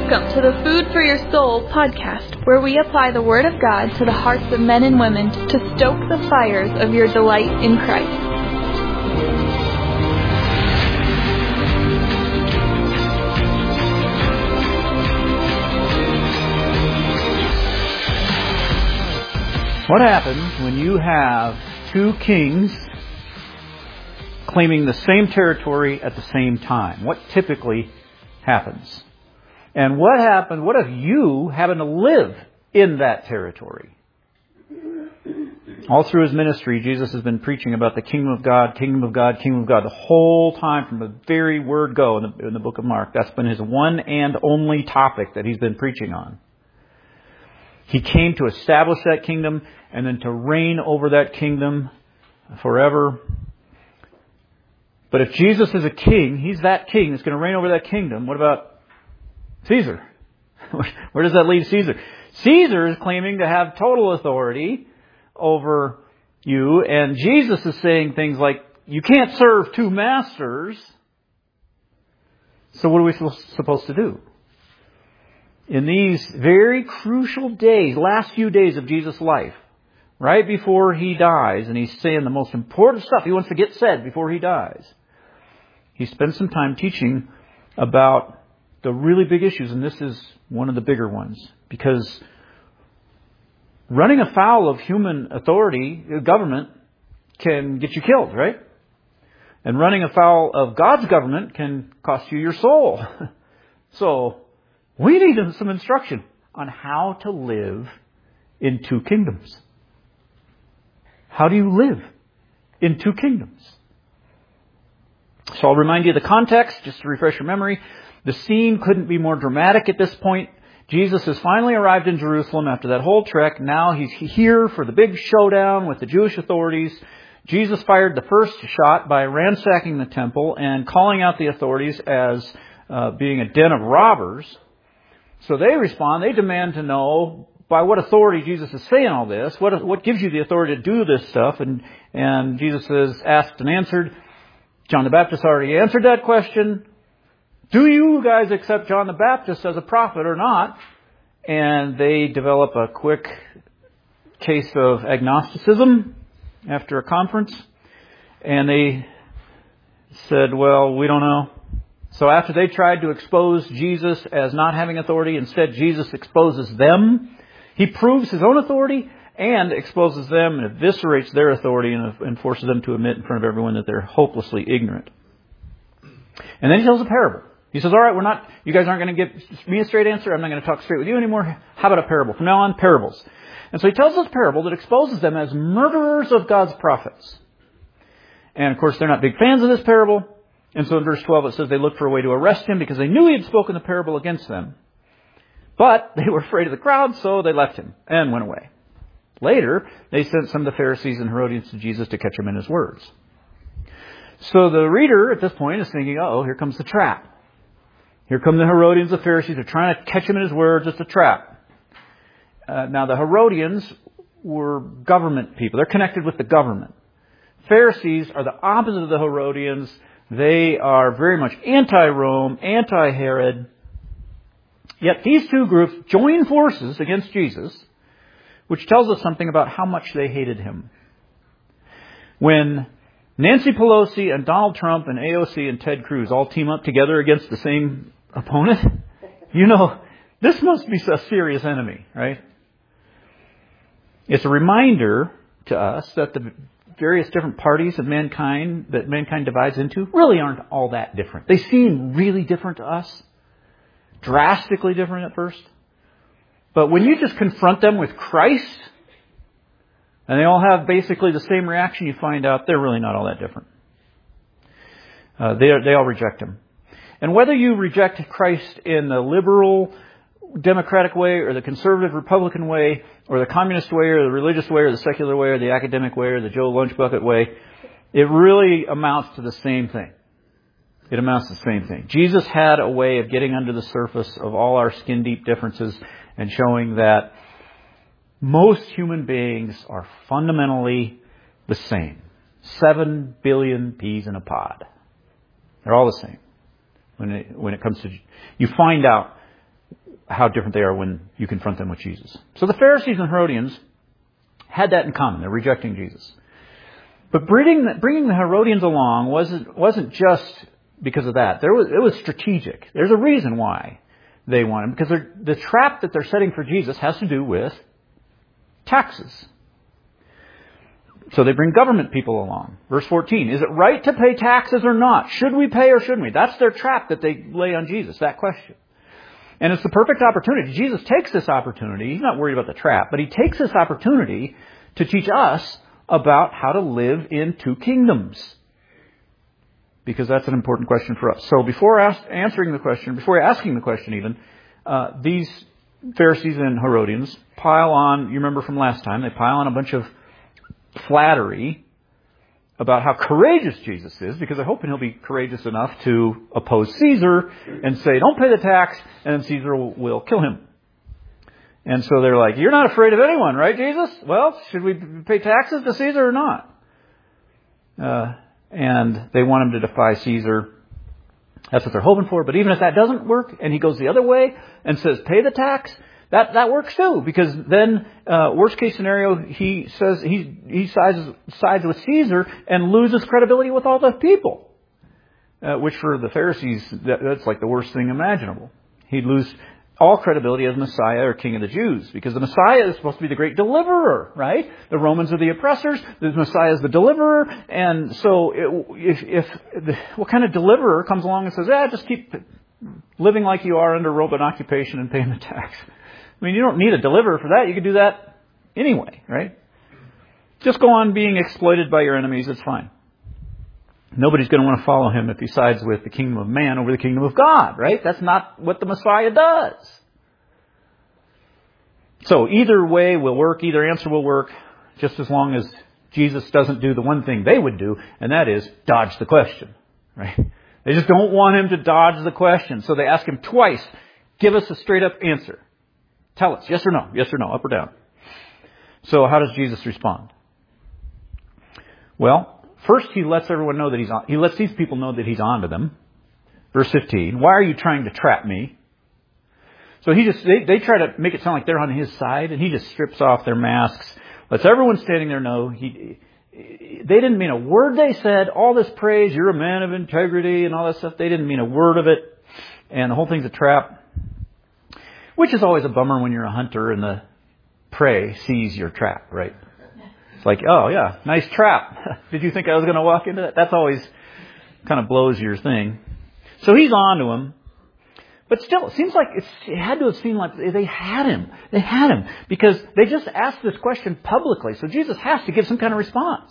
Welcome to the Food for Your Soul podcast, where we apply the Word of God to the hearts of men and women to stoke the fires of your delight in Christ. What happens when you have two kings claiming the same territory at the same time? What typically happens? And what if you happen to live in that territory? All through His ministry, Jesus has been preaching about the kingdom of God, kingdom of God, kingdom of God, the whole time from the very word go in the book of Mark. That's been His one and only topic that He's been preaching on. He came to establish that kingdom and then to reign over that kingdom forever. But if Jesus is a king, He's that king that's going to reign over that kingdom. What about Caesar? Where does that leave Caesar? Caesar is claiming to have total authority over you, and Jesus is saying things like, you can't serve two masters. So what are we supposed to do? In these very crucial days, last few days of Jesus' life, right before He dies, and He's saying the most important stuff He wants to get said before He dies, He spends some time teaching about the really big issues, and this is one of the bigger ones, because running afoul of human authority, government, can get you killed, right? And running afoul of God's government can cost you your soul. So we need some instruction on how to live in two kingdoms. How do you live in two kingdoms? So I'll remind you of the context, just to refresh your memory. The scene couldn't be more dramatic at this point. Jesus has finally arrived in Jerusalem after that whole trek. Now He's here for the big showdown with the Jewish authorities. Jesus fired the first shot by ransacking the temple and calling out the authorities as being a den of robbers. So they respond. They demand to know by what authority Jesus is saying all this. What gives you the authority to do this stuff? And Jesus says, asked and answered. John the Baptist already answered that question. Do you guys accept John the Baptist as a prophet or not? And they develop a quick case of agnosticism after a conference. And they said, well, we don't know. So after they tried to expose Jesus as not having authority, instead Jesus exposes them. He proves His own authority and exposes them and eviscerates their authority and forces them to admit in front of everyone that they're hopelessly ignorant. And then He tells a parable. He says, all right, you guys aren't going to give me a straight answer. I'm not going to talk straight with you anymore. How about a parable? From now on, parables. And so He tells this parable that exposes them as murderers of God's prophets. And of course, they're not big fans of this parable. And so in verse 12 it says they looked for a way to arrest Him because they knew He had spoken the parable against them. But they were afraid of the crowd, so they left Him and went away. Later, they sent some of the Pharisees and Herodians to Jesus to catch Him in His words. So the reader at this point is thinking, here comes the trap. Here come the Herodians, the Pharisees. They're trying to catch Him in His words. It's a trap. Now, the Herodians were government people. They're connected with the government. Pharisees are the opposite of the Herodians. They are very much anti-Rome, anti-Herod. Yet these two groups join forces against Jesus, which tells us something about how much they hated Him. When Nancy Pelosi and Donald Trump and AOC and Ted Cruz all team up together against the same opponent, this must be a serious enemy, right? It's a reminder to us that the various different parties of mankind that mankind divides into really aren't all that different. They seem really different to us, drastically different at first. But when you just confront them with Christ, and they all have basically the same reaction, you find out they're really not all that different. They all reject Him. And whether you reject Christ in the liberal democratic way or the conservative Republican way or the communist way or the religious way or the secular way or the academic way or the Joe Lunchbucket way, it really amounts to the same thing. It amounts to the same thing. Jesus had a way of getting under the surface of all our skin-deep differences and showing that most human beings are fundamentally the same. 7 billion peas in a pod. They're all the same. When it comes to, you find out how different they are when you confront them with Jesus. So the Pharisees and Herodians had that in common. They're rejecting Jesus. But bringing the Herodians along wasn't just because of that. It was strategic. There's a reason why they want him, because the trap that they're setting for Jesus has to do with taxes. So they bring government people along. Verse 14, is it right to pay taxes or not? Should we pay or shouldn't we? That's their trap that they lay on Jesus, that question. And it's the perfect opportunity. Jesus takes this opportunity. He's not worried about the trap, but he takes this opportunity to teach us about how to live in two kingdoms. Because that's an important question for us. So before asking the question even, these Pharisees and Herodians pile on, you remember from last time, they pile on a bunch of flattery about how courageous Jesus is, because they're hoping he'll be courageous enough to oppose Caesar and say, don't pay the tax, and then Caesar will kill him. And so they're like, you're not afraid of anyone, right, Jesus? Well, should we pay taxes to Caesar or not? And they want him to defy Caesar. That's what they're hoping for. But even if that doesn't work, and he goes the other way and says, pay the tax, that works too. Because then, worst case scenario, he says he sides with Caesar and loses credibility with all the people. Which for the Pharisees, that's like the worst thing imaginable. He'd lose all credibility as Messiah or King of the Jews, because the Messiah is supposed to be the great deliverer, right? The Romans are the oppressors, the Messiah is the deliverer, and so what kind of deliverer comes along and says, just keep living like you are under Roman occupation and paying the tax? I mean, you don't need a deliverer for that. You could do that anyway, right? Just go on being exploited by your enemies, it's fine. Nobody's going to want to follow him if he sides with the kingdom of man over the kingdom of God, right? That's not what the Messiah does. So either way will work, either answer will work, just as long as Jesus doesn't do the one thing they would do, and that is dodge the question, right? They just don't want him to dodge the question. So they ask him twice, give us a straight up answer. Tell us, yes or no, up or down. So how does Jesus respond? Well, first, he lets everyone know that he lets these people know that he's on to them. Verse 15, why are you trying to trap me? So they try to make it sound like they're on his side, and he just strips off their masks, lets everyone standing there know they didn't mean a word they said. All this praise, you're a man of integrity and all that stuff, they didn't mean a word of it. And the whole thing's a trap, which is always a bummer when you're a hunter and the prey sees your trap, right? It's like, oh yeah, nice trap. Did you think I was going to walk into that? That's always kind of blows your thing. So he's on to him. But still, it seems like it had to have seemed like they had him. They had him. Because they just asked this question publicly. So Jesus has to give some kind of response.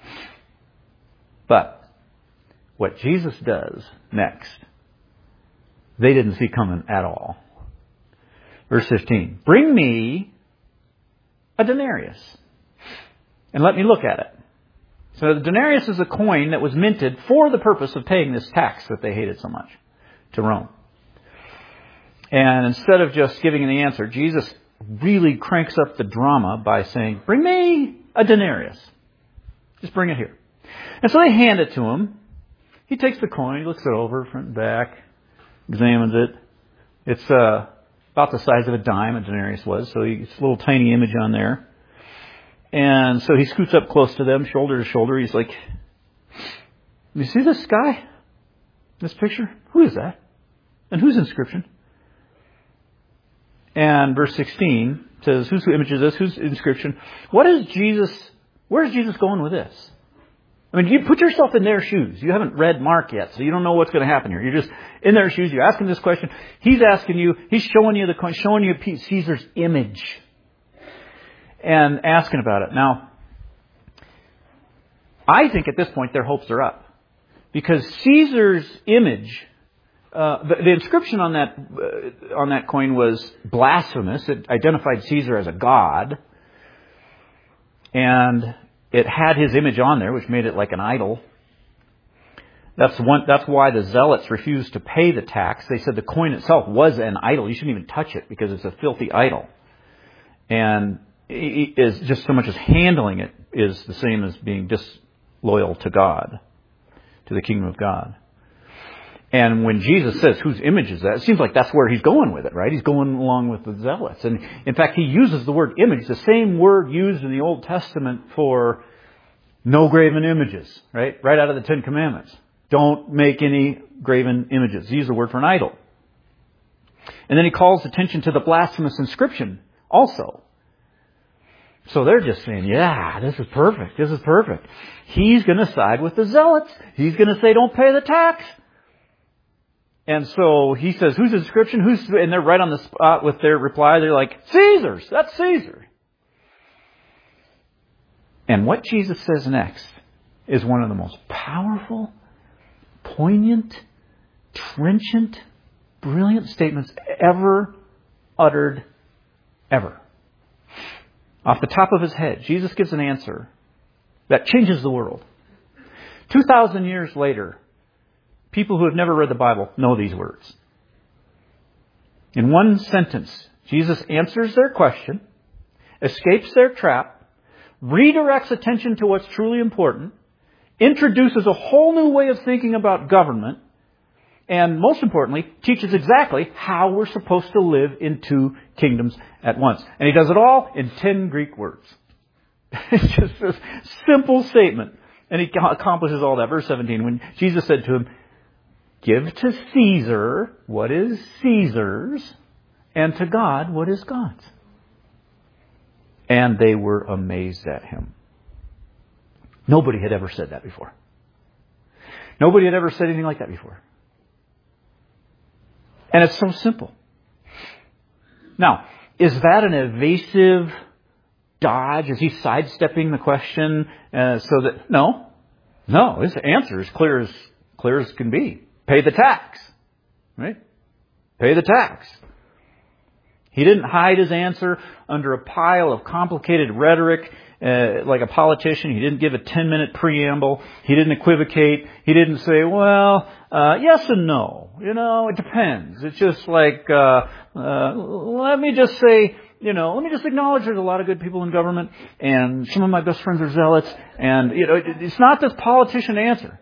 But what Jesus does next, they didn't see coming at all. Verse 15. Bring me a denarius and let me look at it. So the denarius is a coin that was minted for the purpose of paying this tax that they hated so much to Rome. And instead of just giving the answer, Jesus really cranks up the drama by saying, bring me a denarius. Just bring it here. And so they hand it to him. He takes the coin, he looks it over, front and back, examines it. It's about the size of a dime, a denarius was, so it's a little tiny image on there. And so he scoots up close to them, shoulder to shoulder. He's like, you see this guy? This picture? Who is that? And whose inscription? And verse 16 says, whose image is this? Whose inscription? Where's Jesus going with this? I mean, you put yourself in their shoes. You haven't read Mark yet, so you don't know what's going to happen here. You're just in their shoes. You're asking this question. He's asking you, he's showing you the coin, showing you Caesar's image and asking about it. Now, I think at this point their hopes are up, because Caesar's image, the inscription on that coin was blasphemous. It identified Caesar as a god, and it had his image on there, which made it like an idol. That's why the Zealots refused to pay the tax. They said the coin itself was an idol. You shouldn't even touch it because it's a filthy idol. And it is just so much as handling it is the same as being disloyal to God, to the kingdom of God. And when Jesus says, whose image is that? It seems like that's where he's going with it, right? He's going along with the zealots. And in fact, he uses the word image, the same word used in the Old Testament for no graven images, right? Right out of the Ten Commandments. Don't make any graven images. He used the word for an idol. And then he calls attention to the blasphemous inscription also. So they're just saying, yeah, this is perfect. This is perfect. He's going to side with the zealots. He's going to say, don't pay the tax. And so he says, whose inscription? And they're right on the spot with their reply. They're like, Caesar's. That's Caesar. And what Jesus says next is one of the most powerful, poignant, trenchant, brilliant statements ever uttered, ever. Off the top of his head, Jesus gives an answer that changes the world. 2,000 years later, people who have never read the Bible know these words. In one sentence, Jesus answers their question, escapes their trap, redirects attention to what's truly important, introduces a whole new way of thinking about government, and most importantly, teaches exactly how we're supposed to live in two kingdoms at once. And he does it all in 10 Greek words. It's just this simple statement. And he accomplishes all that. Verse 17, when Jesus said to him, give to Caesar what is Caesar's, and to God what is God's. And they were amazed at him. Nobody had ever said that before. Nobody had ever said anything like that before. And it's so simple. Now, is that an evasive dodge? Is he sidestepping the question so that... No. His answer is clear as can be. Pay the tax. Right? Pay the tax. He didn't hide his answer under a pile of complicated rhetoric like a politician. He didn't give a 10-minute preamble. He didn't equivocate. He didn't say, well, yes and no. It depends. It's just like, let me just say, let me just acknowledge there's a lot of good people in government, and some of my best friends are zealots, and, it's not this politician answer.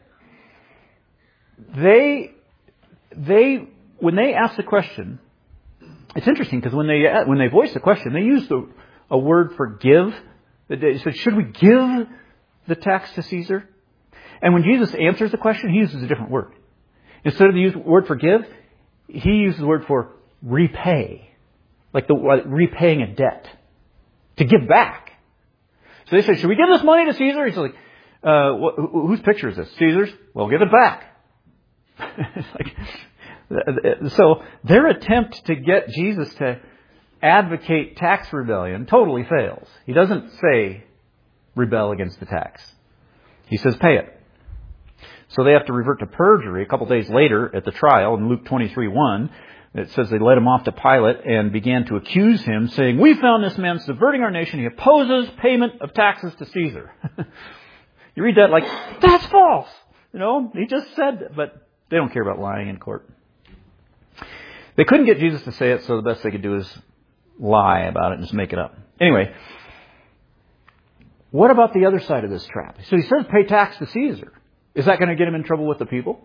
When they ask the question, it's interesting because when they voice the question, they use a word for give. They said, should we give the tax to Caesar? And when Jesus answers the question, he uses a different word. Instead of the word for give, he uses the word for repay. Like repaying a debt. To give back. So they say, should we give this money to Caesar? He's like, whose picture is this? Caesar's? Well, give it back. So their attempt to get Jesus to advocate tax rebellion totally fails. He doesn't say rebel against the tax. He says pay it. So they have to revert to perjury a couple days later at the trial in Luke 23:1. It says they led him off to Pilate and began to accuse him, saying, we found this man subverting our nation. He opposes payment of taxes to Caesar. You read that like, that's false. He just said, but they don't care about lying in court. They couldn't get Jesus to say it, so the best they could do is lie about it and just make it up. Anyway, what about the other side of this trap? So he says pay tax to Caesar. Is that going to get him in trouble with the people?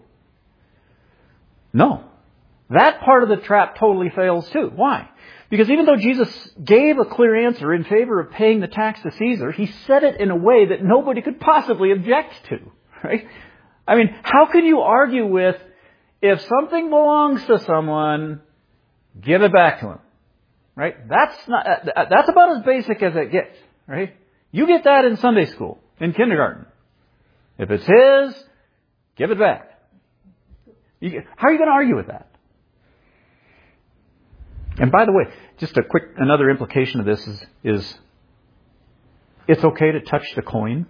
No. That part of the trap totally fails too. Why? Because even though Jesus gave a clear answer in favor of paying the tax to Caesar, he said it in a way that nobody could possibly object to. Right? I mean, how can you argue with, if something belongs to someone, give it back to him? Right? That's about as basic as it gets. Right? You get that in Sunday school, in kindergarten. If it's his, give it back. How are you going to argue with that? And by the way, just another implication of this is it's okay to touch the coin.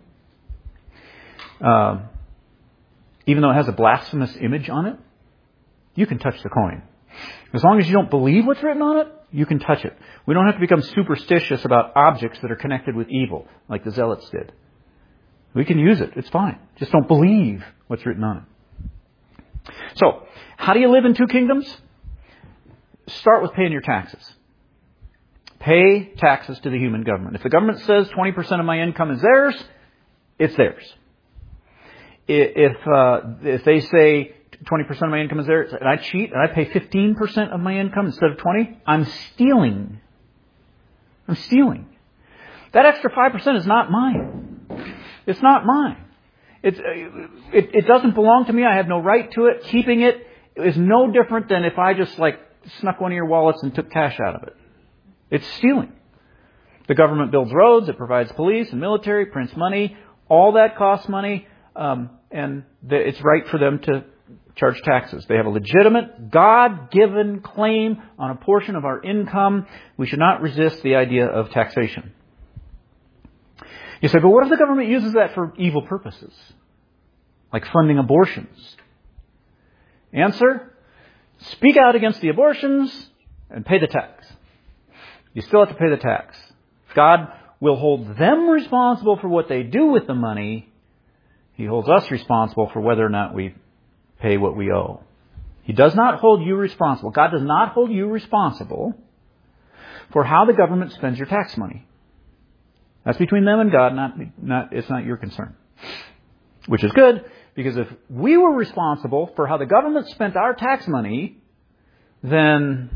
Even though it has a blasphemous image on it, you can touch the coin. As long as you don't believe what's written on it, you can touch it. We don't have to become superstitious about objects that are connected with evil, like the zealots did. We can use it. It's fine. Just don't believe what's written on it. So, how do you live in two kingdoms? Start with paying your taxes. Pay taxes to the human government. If the government says 20% of my income is theirs, it's theirs. If they say 20% of my income is there, and I cheat, and I pay 15% of my income instead of 20%, I'm stealing. I'm stealing. That extra 5% is not mine. It's not mine. It doesn't belong to me. I have no right to it. Keeping it is no different than if I just snuck one of your wallets and took cash out of it. It's stealing. The government builds roads. It provides police and military, prints money. All that costs money. It's right for them to charge taxes. They have a legitimate, God-given claim on a portion of our income. We should not resist the idea of taxation. You say, but what if the government uses that for evil purposes? Like funding abortions? Answer, speak out against the abortions and pay the tax. You still have to pay the tax. God will hold them responsible for what they do with the money. He holds us responsible for whether or not we pay what we owe. He does not hold you responsible. God does not hold you responsible for how the government spends your tax money. That's between them and God. It's not your concern. Which is good, because if we were responsible for how the government spent our tax money, then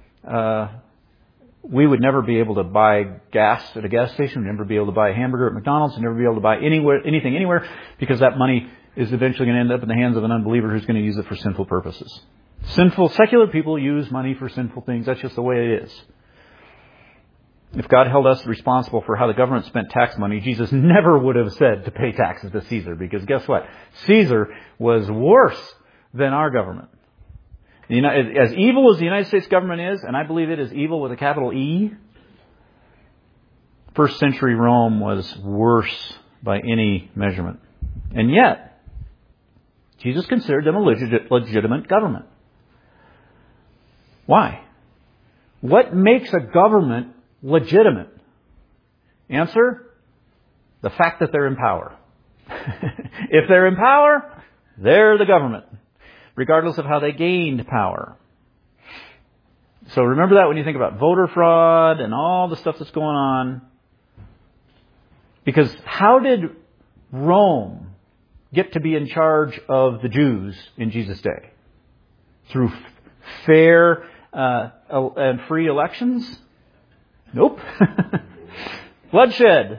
we would never be able to buy gas at a gas station, we'd never be able to buy a hamburger at McDonald's, we'd never be able to buy anything anywhere, because that money is eventually going to end up in the hands of an unbeliever who's going to use it for sinful purposes. Sinful, secular people use money for sinful things. That's just the way it is. If God held us responsible for how the government spent tax money, Jesus never would have said to pay taxes to Caesar, because guess what? Caesar was worse than our government. As evil as the United States government is, and I believe it is evil with a capital E, first century Rome was worse by any measurement. And yet, Jesus considered them a legitimate government. Why? What makes a government legitimate? Answer, the fact that they're in power. If they're in power, they're the government, regardless of how they gained power. So remember that when you think about voter fraud and all the stuff that's going on. Because how did Rome get to be in charge of the Jews in Jesus' day? Through fair and free elections? Nope. Bloodshed.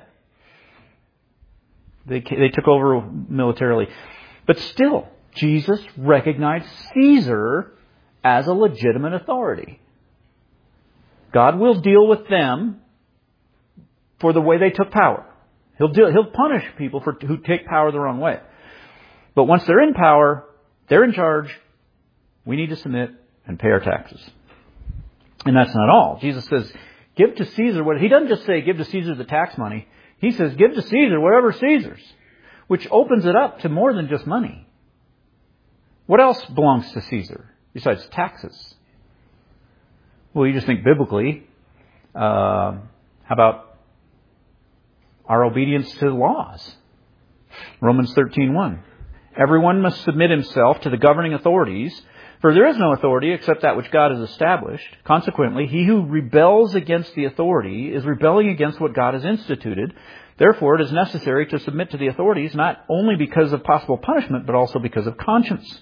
They took over militarily. But still, Jesus recognized Caesar as a legitimate authority. God will deal with them for the way they took power. He'll punish people who take power the wrong way. But once they're in power, they're in charge. We need to submit and pay our taxes. And that's not all. Jesus says, give to Caesar what... He doesn't just say, give to Caesar the tax money. He says, give to Caesar whatever Caesar's, which opens it up to more than just money. What else belongs to Caesar besides taxes? Well, you just think biblically. How about our obedience to the laws? Romans 13:1. Everyone must submit himself to the governing authorities, for there is no authority except that which God has established. Consequently, he who rebels against the authority is rebelling against what God has instituted. Therefore, it is necessary to submit to the authorities, not only because of possible punishment, but also because of conscience.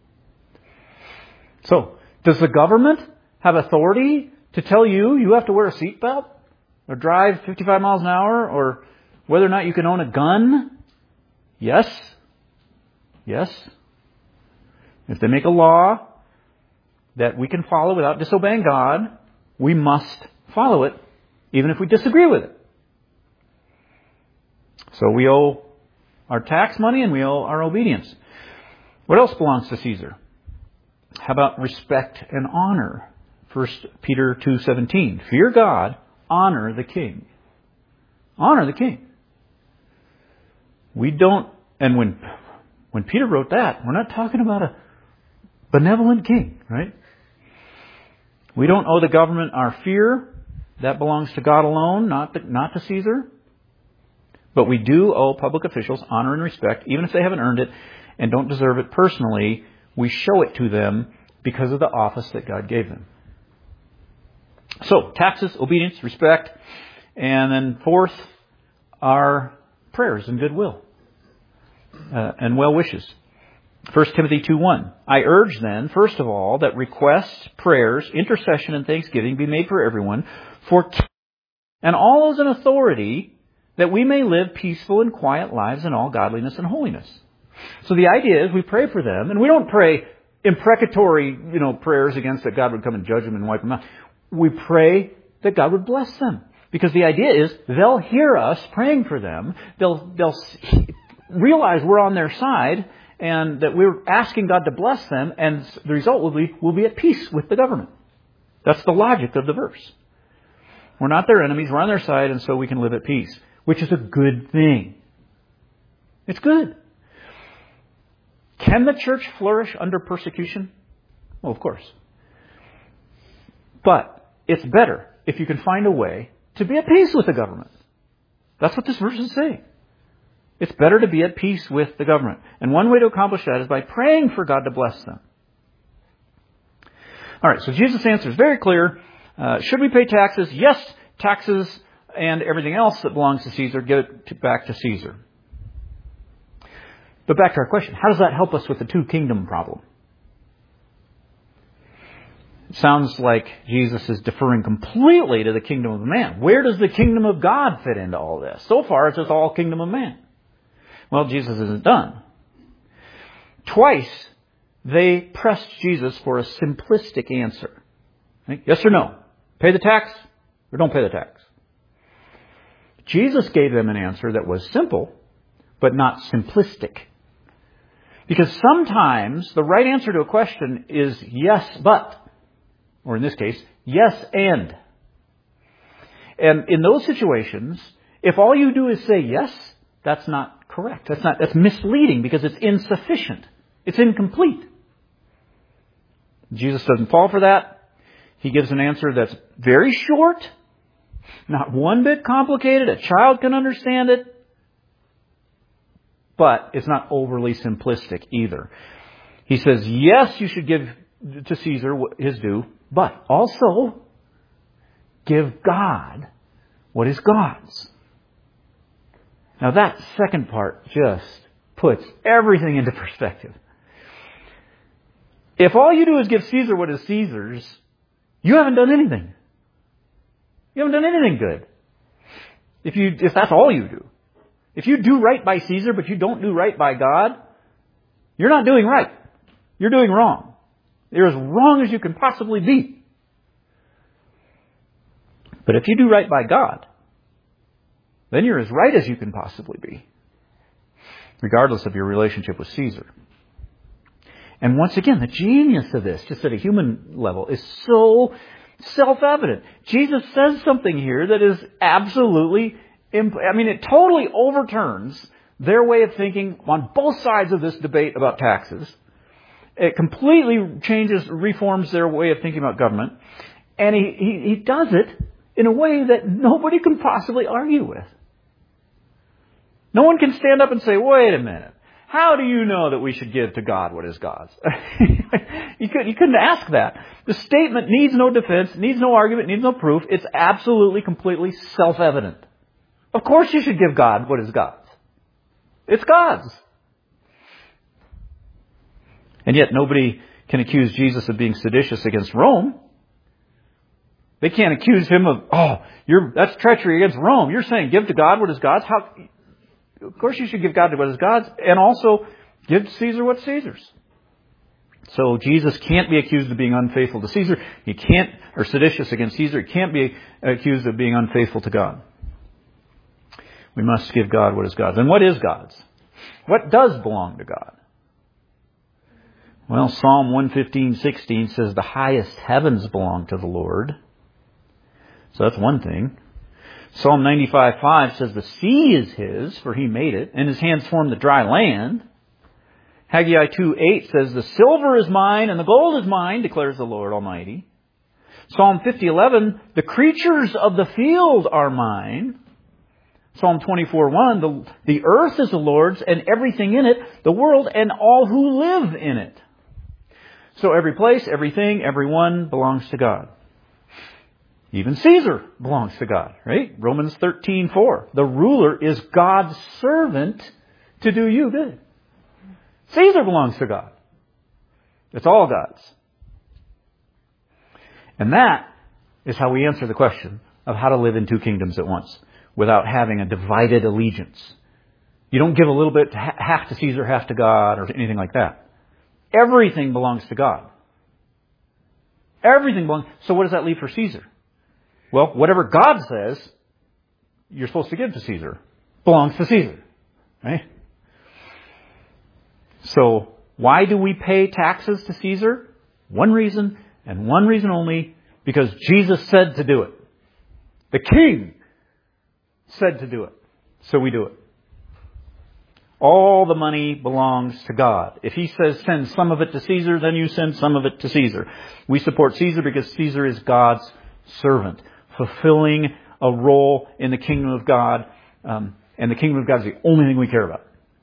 So, does the government have authority to tell you have to wear a seatbelt, or drive 55 miles an hour, or whether or not you can own a gun? Yes. Yes. If they make a law that we can follow without disobeying God, we must follow it, even if we disagree with it. So we owe our tax money and we owe our obedience. What else belongs to Caesar? How about respect and honor? 1 Peter 2:17. Fear God, honor the king. Honor the king. We don't, and when Peter wrote that, we're not talking about a benevolent king, right? We don't owe the government our fear. That belongs to God alone, not to Caesar. But we do owe public officials honor and respect, even if they haven't earned it and don't deserve it personally. We show it to them because of the office that God gave them. So, taxes, obedience, respect, and then fourth, our prayers and goodwill and well wishes. 1 Timothy 2:1. I urge then, first of all, that requests, prayers, intercession, and thanksgiving be made for everyone, for and all those in authority, that we may live peaceful and quiet lives in all godliness and holiness. So the idea is we pray for them, and we don't pray imprecatory, prayers against that God would come and judge them and wipe them out. We pray that God would bless them. Because the idea is they'll hear us praying for them. They'll realize we're on their side and that we're asking God to bless them, and the result will be we'll be at peace with the government. That's the logic of the verse. We're not their enemies, we're on their side, and so we can live at peace, which is a good thing. It's good. Can the church flourish under persecution? Well, of course. But it's better if you can find a way to be at peace with the government. That's what this verse is saying. It's better to be at peace with the government. And one way to accomplish that is by praying for God to bless them. All right, so Jesus' answer is very clear. Should we pay taxes? Yes, taxes and everything else that belongs to Caesar, give it back to Caesar. But back to our question, how does that help us with the two-kingdom problem? It sounds like Jesus is deferring completely to the kingdom of man. Where does the kingdom of God fit into all this? So far, it's just all kingdom of man. Well, Jesus isn't done. Twice, they pressed Jesus for a simplistic answer. Yes or no? Pay the tax or don't pay the tax? Jesus gave them an answer that was simple, but not simplistic. Because sometimes the right answer to a question is yes, but. Or in this case, yes, and. And in those situations, if all you do is say yes, that's not correct. That's misleading because it's insufficient. It's incomplete. Jesus doesn't fall for that. He gives an answer that's very short, not one bit complicated. A child can understand it. But it's not overly simplistic either. He says, yes, you should give to Caesar his due, but also give God what is God's. Now that second part just puts everything into perspective. If all you do is give Caesar what is Caesar's, you haven't done anything. You haven't done anything good. If that's all you do. If you do right by Caesar, but you don't do right by God, you're not doing right. You're doing wrong. You're as wrong as you can possibly be. But if you do right by God, then you're as right as you can possibly be, regardless of your relationship with Caesar. And once again, the genius of this, just at a human level, is so self-evident. Jesus says something here that is absolutely it totally overturns their way of thinking on both sides of this debate about taxes. It completely reforms their way of thinking about government. And he does it in a way that nobody can possibly argue with. No one can stand up and say, wait a minute, how do you know that we should give to God what is God's? You couldn't ask that. The statement needs no defense, needs no argument, needs no proof. It's absolutely, completely self-evident. Of course you should give God what is God's. It's God's. And yet nobody can accuse Jesus of being seditious against Rome. They can't accuse him of, that's treachery against Rome. You're saying give to God what is God's. Of course you should give God what is God's, and also give to Caesar what's Caesar's. So Jesus can't be accused of being unfaithful to Caesar. Or seditious against Caesar. He can't be accused of being unfaithful to God. We must give God what is God's. And what is God's? What does belong to God? Well, Psalm 115:16 says the highest heavens belong to the Lord. So that's one thing. Psalm 95:5 says the sea is His, for He made it, and His hands formed the dry land. Haggai 2:8 says the silver is mine and the gold is mine, declares the Lord Almighty. Psalm 50:11, the creatures of the field are mine. Psalm 24:1, the earth is the Lord's and everything in it, the world and all who live in it. So every place, everything, everyone belongs to God. Even Caesar belongs to God, right? Romans 13:4. The ruler is God's servant to do you good. Caesar belongs to God. It's all God's. And that is how we answer the question of how to live in two kingdoms at once without having a divided allegiance. You don't give a little bit, half to Caesar, half to God, or anything like that. Everything belongs to God. Everything belongs. So what does that leave for Caesar? Well, whatever God says you're supposed to give to Caesar belongs to Caesar. Right? So why do we pay taxes to Caesar? One reason, and one reason only, because Jesus said to do it. The king said to do it. So we do it. All the money belongs to God. If He says send some of it to Caesar, then you send some of it to Caesar. We support Caesar because Caesar is God's servant, fulfilling a role in the kingdom of God. And the kingdom of God is the only thing we care about.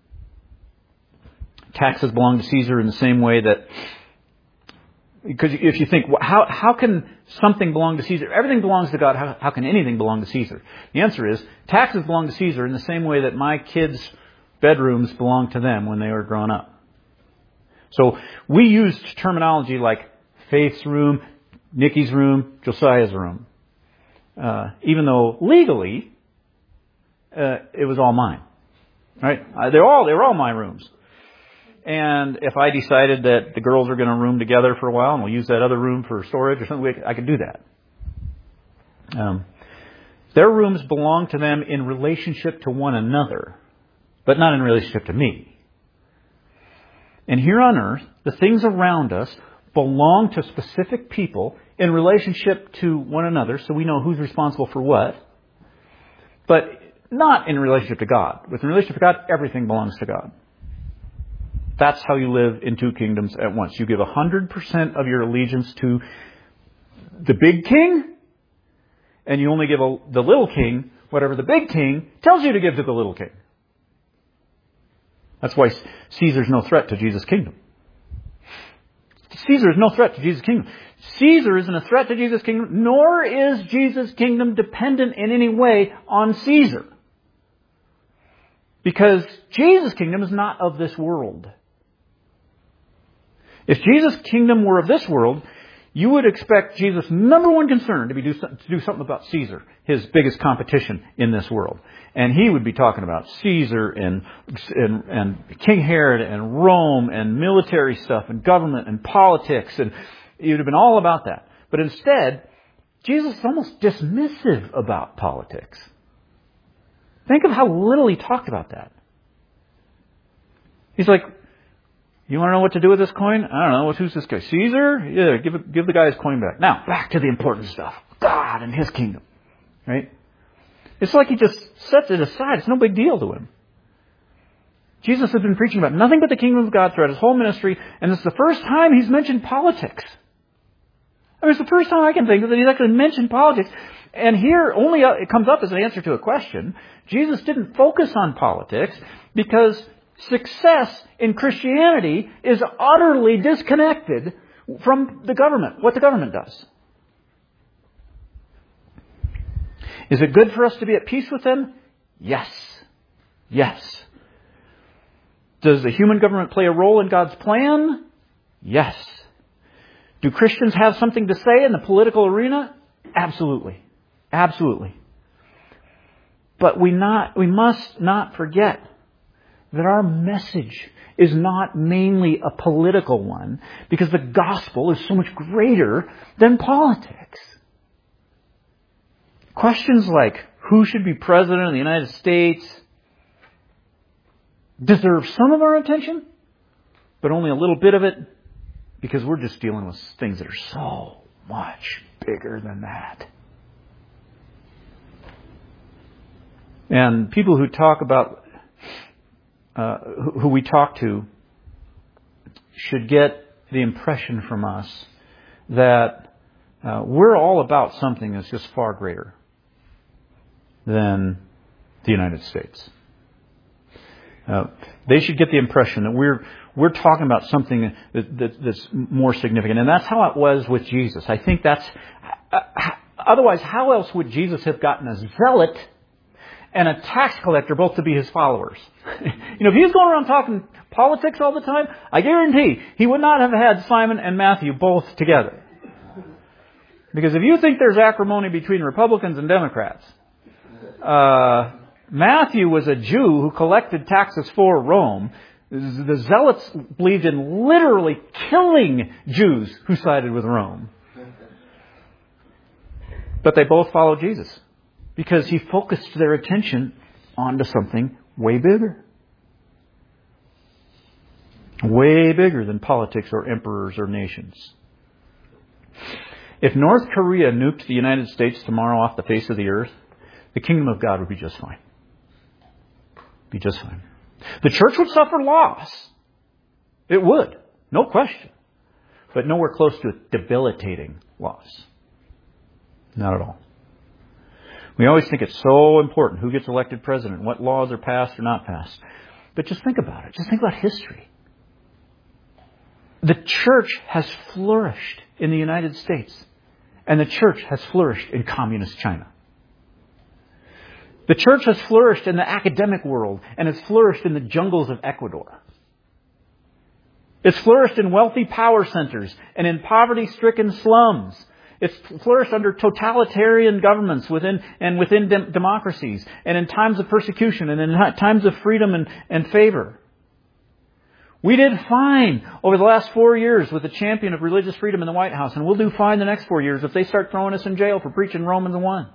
Taxes belong to Caesar in the same way that... Because if you think, how can something belong to Caesar? Everything belongs to God. How can anything belong to Caesar? The answer is, taxes belong to Caesar in the same way that my kids' bedrooms belong to them when they were growing up. So we used terminology like Faith's room, Nikki's room, Josiah's room. Even though legally, it was all mine. Right? They were all my rooms. And if I decided that the girls are going to room together for a while and we'll use that other room for storage or something, I could do that. Their rooms belong to them in relationship to one another, but not in relationship to me. And here on earth, the things around us belong to specific people in relationship to one another, so we know who's responsible for what, but not in relationship to God. With relationship to God, everything belongs to God. That's how you live in two kingdoms at once. You give 100% of your allegiance to the big king, and you only give the little king whatever the big king tells you to give to the little king. That's why Caesar's no threat to Jesus' kingdom. Caesar is no threat to Jesus' kingdom. Caesar isn't a threat to Jesus' kingdom, nor is Jesus' kingdom dependent in any way on Caesar. Because Jesus' kingdom is not of this world. If Jesus' kingdom were of this world, you would expect Jesus' number one concern to do something about Caesar, his biggest competition in this world. And he would be talking about Caesar and King Herod and Rome and military stuff and government and politics. And it would have been all about that. But instead, Jesus is almost dismissive about politics. Think of how little he talked about that. He's like, you want to know what to do with this coin? I don't know. Who's this guy? Caesar? Yeah, give the guy his coin back. Now, back to the important stuff. God and His kingdom. Right? It's like he just sets it aside. It's no big deal to him. Jesus has been preaching about nothing but the kingdom of God throughout His whole ministry, and it's the first time He's mentioned politics. I mean, it's the first time I can think of that He's actually mentioned politics. And here, only it comes up as an answer to a question. Jesus didn't focus on politics because success in Christianity is utterly disconnected from the government, what the government does. Is it good for us to be at peace with them? Yes. Yes. Does the human government play a role in God's plan? Yes. Do Christians have something to say in the political arena? Absolutely. Absolutely. But we must not forget that our message is not mainly a political one, because the gospel is so much greater than politics. Questions like who should be president of the United States deserve some of our attention, but only a little bit of it, because we're just dealing with things that are so much bigger than that. And people who talk about who we talk to should get the impression from us that we're all about something that's just far greater than the United States. They should get the impression that we're talking about something that's more significant. And that's how it was with Jesus. I think that's... otherwise, how else would Jesus have gotten a zealot and a tax collector both to be his followers. If he was going around talking politics all the time, I guarantee he would not have had Simon and Matthew both together. Because if you think there's acrimony between Republicans and Democrats, Matthew was a Jew who collected taxes for Rome. The Zealots believed in literally killing Jews who sided with Rome. But they both followed Jesus because he focused their attention onto something way bigger. Way bigger than politics or emperors or nations. If North Korea nuked the United States tomorrow off the face of the earth, the kingdom of God would be just fine. Be just fine. The church would suffer loss. It would. No question. But nowhere close to a debilitating loss. Not at all. We always think it's so important who gets elected president, what laws are passed or not passed. But just think about it. Just think about history. The church has flourished in the United States. And the church has flourished in communist China. The church has flourished in the academic world and has flourished in the jungles of Ecuador. It's flourished in wealthy power centers and in poverty-stricken slums. It's flourished under totalitarian governments within democracies and in times of persecution and in times of freedom and favor. We did fine over the last 4 years with the champion of religious freedom in the White House, and we'll do fine the next 4 years if they start throwing us in jail for preaching Romans 1.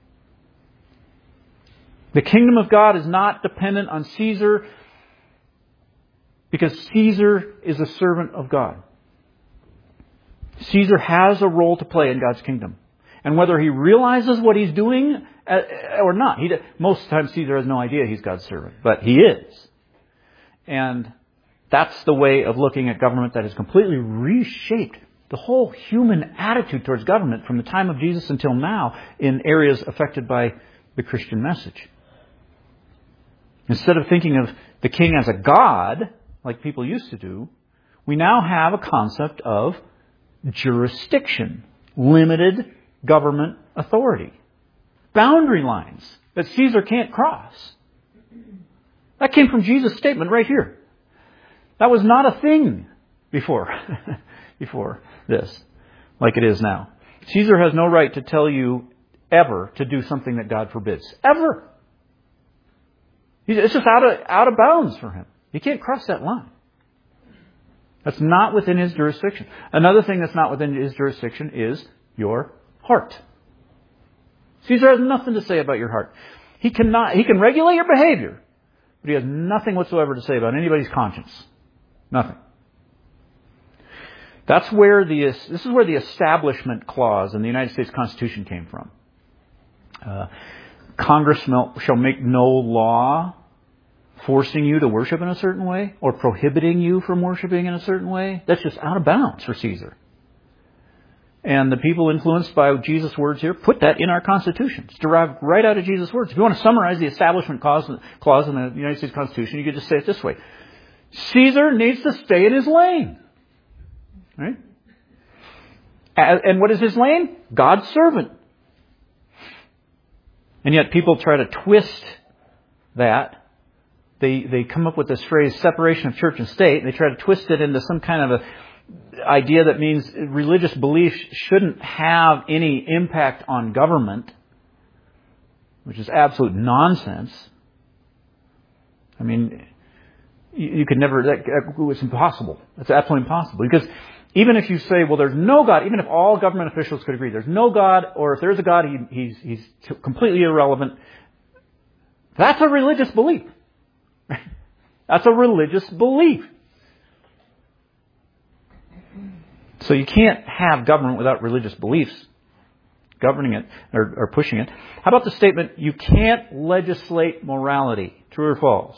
The kingdom of God is not dependent on Caesar because Caesar is a servant of God. Caesar has a role to play in God's kingdom. And whether he realizes what he's doing or not, most times Caesar has no idea he's God's servant, but he is. And that's the way of looking at government that has completely reshaped the whole human attitude towards government from the time of Jesus until now in areas affected by the Christian message. Instead of thinking of the king as a god, like people used to do, we now have a concept of jurisdiction, limited government authority, boundary lines that Caesar can't cross. That came from Jesus' statement right here. That was not a thing before this, like it is now. Caesar has no right to tell you ever to do something that God forbids. Ever. It's just out of bounds for him. He can't cross that line. That's not within his jurisdiction. Another thing that's not within his jurisdiction is your heart. Caesar has nothing to say about your heart. He can regulate your behavior, but he has nothing whatsoever to say about anybody's conscience. Nothing. This is where the Establishment Clause in the United States Constitution came from. Congress shall make no law forcing you to worship in a certain way or prohibiting you from worshiping in a certain way. That's just out of bounds for Caesar. And the people influenced by Jesus' words here put that in our Constitution. It's derived right out of Jesus' words. If you want to summarize the Establishment Clause in the United States Constitution, you could just say it this way. Caesar needs to stay in his lane. Right? And what is his lane? God's servant. And yet people try to twist that. They come up with this phrase, separation of church and state. And they try to twist it into some kind of a idea that means religious beliefs shouldn't have any impact on government, which is absolute nonsense. I mean, you could never, it's impossible. It's absolutely impossible. Because even if you say, well, there's no God, even if all government officials could agree, there's no God, or if there's a God, he's completely irrelevant, that's a religious belief. That's a religious belief. So you can't have government without religious beliefs governing it or pushing it. How about the statement, you can't legislate morality? True or false?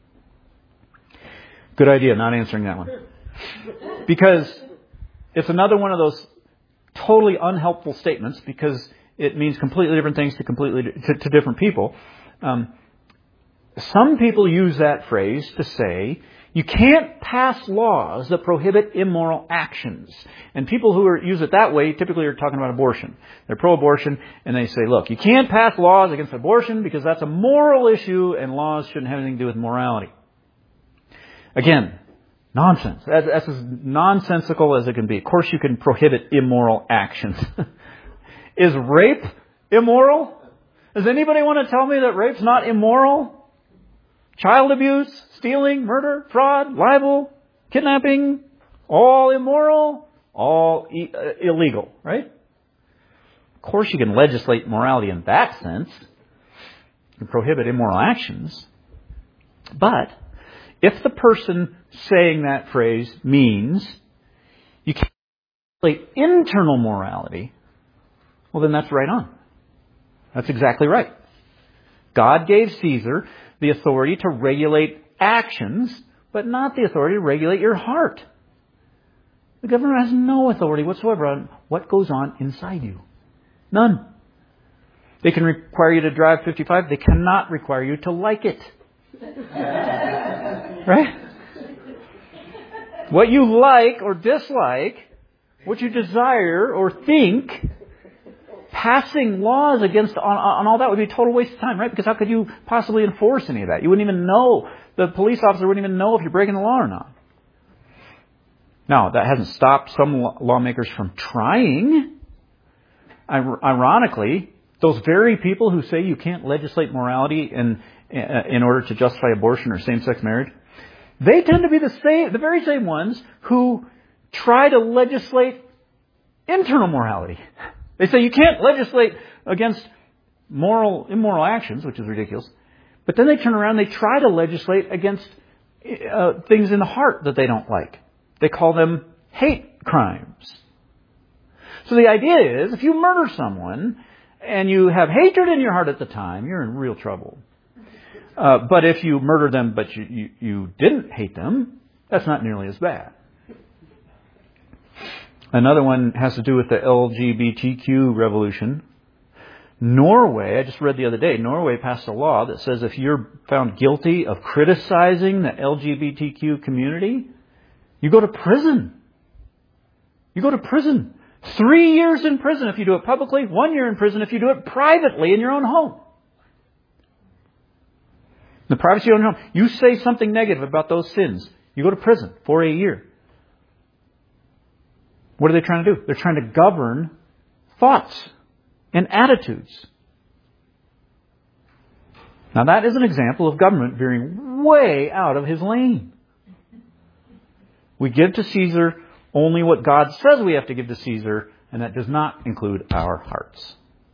Good idea, not answering that one. Because it's another one of those totally unhelpful statements because it means completely different things to different people. Some people use that phrase to say You can't pass laws that prohibit immoral actions. And people who use it that way typically are talking about abortion. They're pro-abortion, and they say, look, you can't pass laws against abortion because that's a moral issue, and laws shouldn't have anything to do with morality. Again, nonsense. That's as nonsensical as it can be. Of course you can prohibit immoral actions. Is rape immoral? Does anybody want to tell me that rape's not immoral? Child abuse, stealing, murder, fraud, libel, kidnapping, all immoral, all illegal, right? Of course you can legislate morality in that sense and prohibit immoral actions. But if the person saying that phrase means you can't legislate internal morality, well then that's right on. That's exactly right. God gave Caesar the authority to regulate actions, but not the authority to regulate your heart. The government has no authority whatsoever on what goes on inside you. None. They can require you to drive 55. They cannot require you to like it. Right? What you like or dislike, what you desire or think, passing laws against on all that would be a total waste of time, right? Because how could you possibly enforce any of that? You wouldn't even know. The police officer wouldn't even know if you're breaking the law or not. Now, that hasn't stopped some lawmakers from trying. Ironically, those very people who say you can't legislate morality in order to justify abortion or same-sex marriage, they tend to be the very same ones who try to legislate internal morality. They say you can't legislate against immoral actions, which is ridiculous. But then they turn around and they try to legislate against things in the heart that they don't like. They call them hate crimes. So the idea is, if you murder someone and you have hatred in your heart at the time, you're in real trouble. But if you murder them but you didn't hate them, that's not nearly as bad. Another one has to do with the LGBTQ revolution. Norway, I just read the other day, Norway passed a law that says if you're found guilty of criticizing the LGBTQ community, you go to prison. You go to prison. 3 years in prison if you do it publicly, 1 year in prison if you do it privately in your own home. The privacy of your own home. You say something negative about those sins, you go to prison for a year. What are they trying to do? They're trying to govern thoughts and attitudes. Now that is an example of government veering way out of his lane. We give to Caesar only what God says we have to give to Caesar, and that does not include our hearts.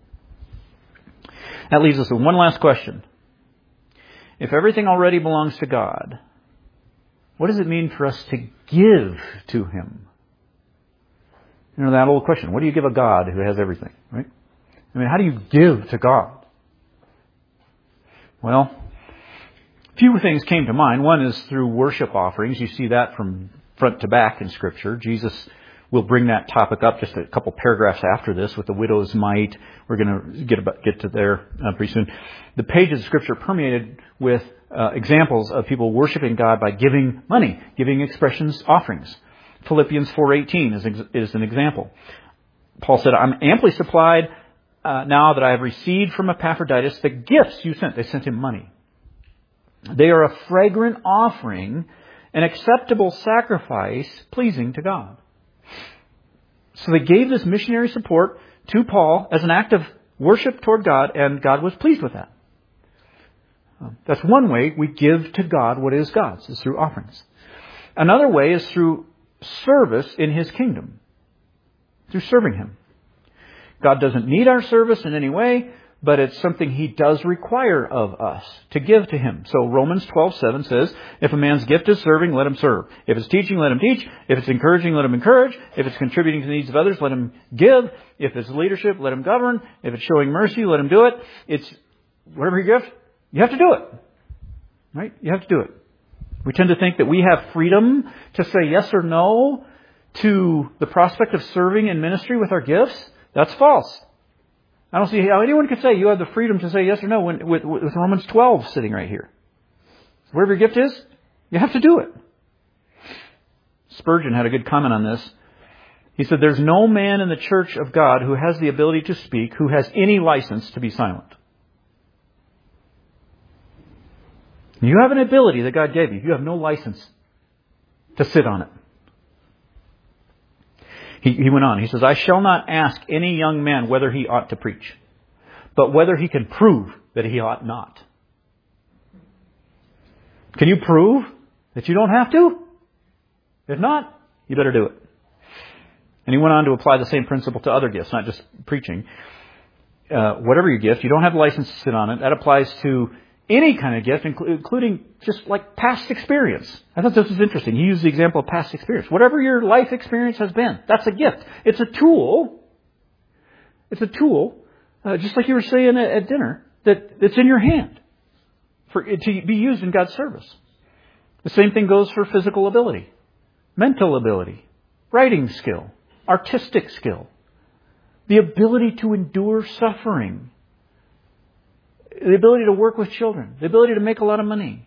That leaves us with one last question. If everything already belongs to God, what does it mean for us to give to Him? You know, that old question, what do you give a God who has everything, right? I mean, how do you give to God? Well, a few things came to mind. One is through worship offerings. You see that from front to back in Scripture. Jesus will bring that topic up just a couple paragraphs after this with the widow's mite. We're going to get to there pretty soon. The pages of Scripture permeated with examples of people worshiping God by giving money, giving expressions, offerings. Philippians 4:18 is an example. Paul said, I'm amply supplied now that I have received from Epaphroditus the gifts you sent. They sent him money. They are a fragrant offering, an acceptable sacrifice pleasing to God. So they gave this missionary support to Paul as an act of worship toward God, and God was pleased with that. That's one way we give to God what is God's, is through offerings. Another way is through service in His kingdom, through serving Him. God doesn't need our service in any way, but it's something He does require of us to give to Him. So Romans 12:7 says, if a man's gift is serving, let him serve. If it's teaching, let him teach. If it's encouraging, let him encourage. If it's contributing to the needs of others, let him give. If it's leadership, let him govern. If it's showing mercy, let him do it. It's whatever your gift, you have to do it. Right? You have to do it. We tend to think that we have freedom to say yes or no to the prospect of serving in ministry with our gifts. That's false. I don't see how anyone could say you have the freedom to say yes or no with Romans 12 sitting right here. Wherever your gift is, you have to do it. Spurgeon had a good comment on this. He said, there's no man in the church of God who has the ability to speak, who has any license to be silent. You have an ability that God gave you. You have no license to sit on it. He went on. He says, I shall not ask any young man whether he ought to preach, but whether he can prove that he ought not. Can you prove that you don't have to? If not, you better do it. And he went on to apply the same principle to other gifts, not just preaching. Whatever your gift, you don't have a license to sit on it. That applies to any kind of gift, including just like past experience. I thought this was interesting. He used the example of past experience. Whatever your life experience has been, that's a gift. It's a tool. It's a tool, just like you were saying at dinner, that's in your hand to be used in God's service. The same thing goes for physical ability, mental ability, writing skill, artistic skill, the ability to endure suffering, the ability to work with children, the ability to make a lot of money.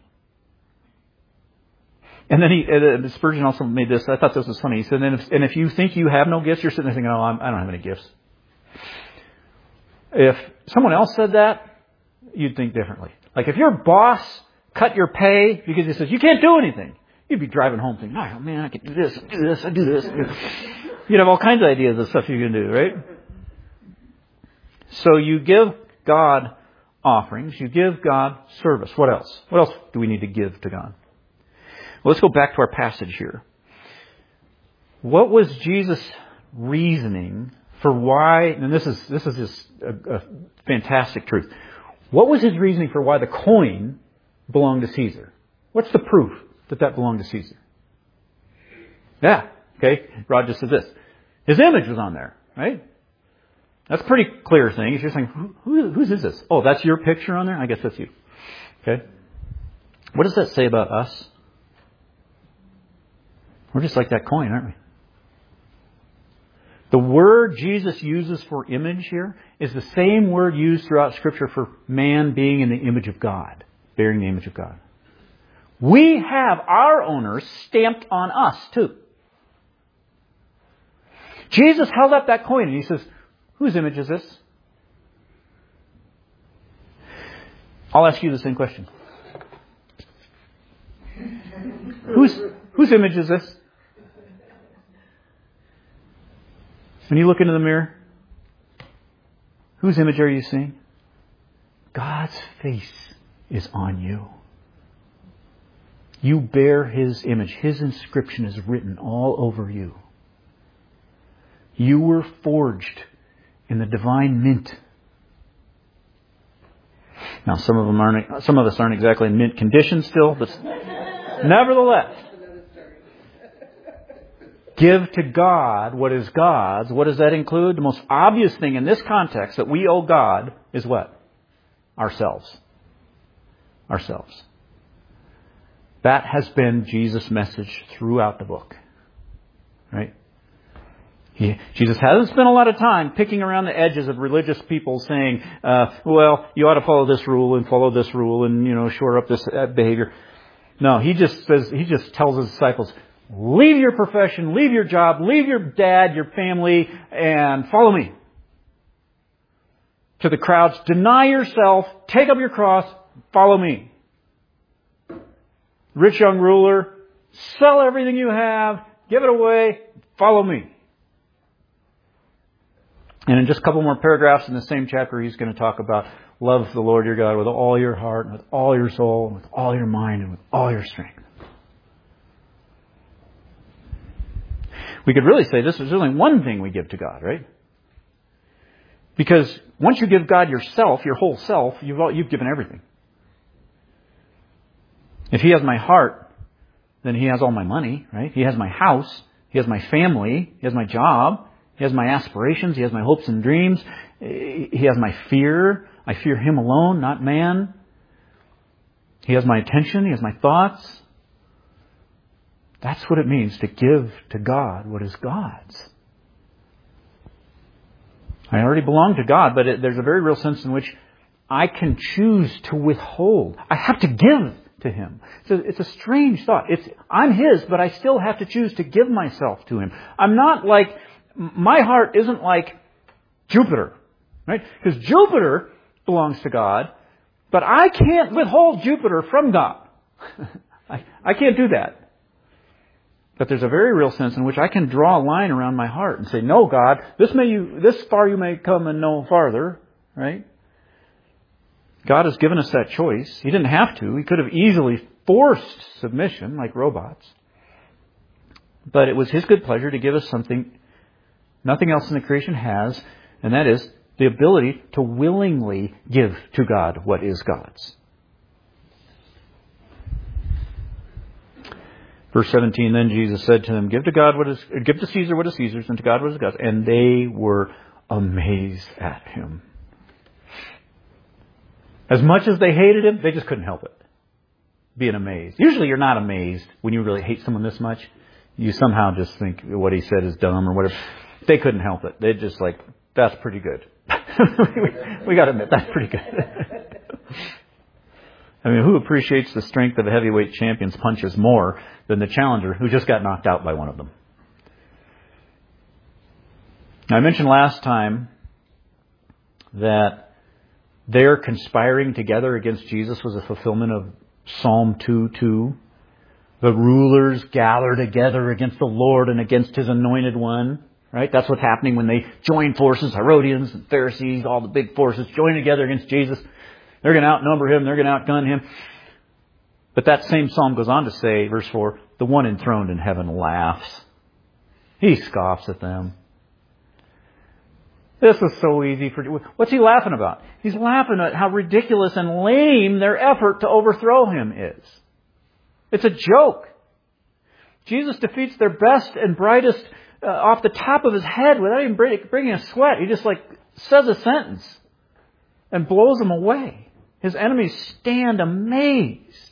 And then Spurgeon also made this, I thought this was funny. He said, and if you think you have no gifts, you're sitting there thinking, I don't have any gifts. If someone else said that, you'd think differently. Like if your boss cut your pay because he says, you can't do anything, you'd be driving home thinking, oh man, I could do this, I do this. You'd have all kinds of ideas of stuff you can do, right? So you give God offerings, you give God service. What else? What else do we need to give to God? Well, let's go back to our passage here. What was Jesus' reasoning for why, and this is just a fantastic truth. What was his reasoning for why the coin belonged to Caesar? What's the proof that belonged to Caesar? Yeah, okay. Rod just said this. His image was on there, right? That's a pretty clear thing. If you're saying, whose is this? Oh, that's your picture on there? I guess that's you. Okay. What does that say about us? We're just like that coin, aren't we? The word Jesus uses for image here is the same word used throughout Scripture for man being in the image of God, bearing the image of God. We have our owners stamped on us too. Jesus held up that coin and he says, whose image is this? I'll ask you the same question. Whose image is this? When you look into the mirror, whose image are you seeing? God's face is on you. You bear His image. His inscription is written all over you. You were forged in the divine mint. Now, some of us aren't exactly in mint condition still, but nevertheless, give to God what is God's. What does that include? The most obvious thing in this context that we owe God is what? Ourselves. Ourselves. That has been Jesus' message throughout the book. Right? Jesus hasn't spent a lot of time picking around the edges of religious people saying, well, you ought to follow this rule and follow this rule and, shore up this behavior. No, He just tells His disciples, leave your profession, leave your job, leave your dad, your family, and follow me. To the crowds, deny yourself, take up your cross, follow me. Rich young ruler, sell everything you have, give it away, follow me. And in just a couple more paragraphs in the same chapter, he's going to talk about love the Lord your God with all your heart, and with all your soul, and with all your mind, and with all your strength. We could really say this is only one thing we give to God, right? Because once you give God yourself, your whole self, you've given everything. If He has my heart, then He has all my money, right? He has my house. He has my family. He has my job. He has my aspirations. He has my hopes and dreams. He has my fear. I fear Him alone, not man. He has my attention. He has my thoughts. That's what it means to give to God what is God's. I already belong to God, but there's a very real sense in which I can choose to withhold. I have to give to Him. It's a strange thought. I'm His, but I still have to choose to give myself to Him. My heart isn't like Jupiter, right? Because Jupiter belongs to God, but I can't withhold Jupiter from God. I can't do that. But there's a very real sense in which I can draw a line around my heart and say, no, God, this far you may come and no farther, right? God has given us that choice. He didn't have to. He could have easily forced submission like robots. But it was His good pleasure to give us something nothing else in the creation has, and that is the ability to willingly give to God what is God's. Verse 17, then Jesus said to them, give to Caesar what is Caesar's, and to God what is God's. And they were amazed at Him. As much as they hated Him, they just couldn't help it. Being amazed. Usually you're not amazed when you really hate someone this much. You somehow just think what he said is dumb or whatever. They couldn't help it. They're just like, that's pretty good. we got to admit, that's pretty good. I mean, who appreciates the strength of a heavyweight champion's punches more than the challenger who just got knocked out by one of them? Now, I mentioned last time that their conspiring together against Jesus was a fulfillment of Psalm 2:2. The rulers gather together against the Lord and against His anointed one. Right? That's what's happening when they join forces. Herodians and Pharisees, all the big forces, join together against Jesus. They're going to outnumber Him. They're going to outgun Him. But that same psalm goes on to say, verse 4, the one enthroned in heaven laughs. He scoffs at them. This is so easy for... What's He laughing about? He's laughing at how ridiculous and lame their effort to overthrow Him is. It's a joke. Jesus defeats their best and brightest off the top of His head without even bringing a sweat. He just says a sentence and blows them away. His enemies stand amazed.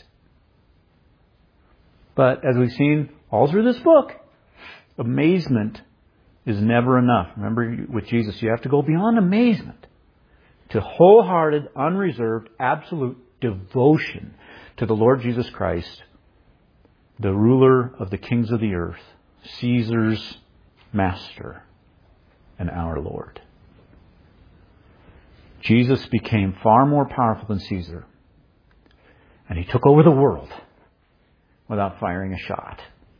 But as we've seen all through this book, amazement is never enough. Remember, with Jesus, you have to go beyond amazement to wholehearted, unreserved, absolute devotion to the Lord Jesus Christ, the ruler of the kings of the earth, Caesar's master, and our Lord. Jesus became far more powerful than Caesar, and He took over the world without firing a shot.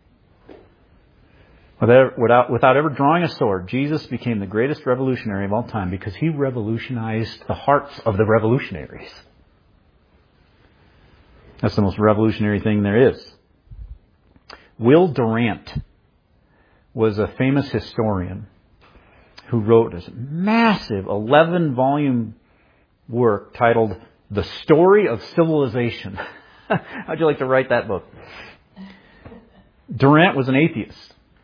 Without ever drawing a sword, Jesus became the greatest revolutionary of all time because He revolutionized the hearts of the revolutionaries. That's the most revolutionary thing there is. Will Durant was a famous historian who wrote this massive 11-volume work titled The Story of Civilization. How'd you like to write that book? Durant was an atheist.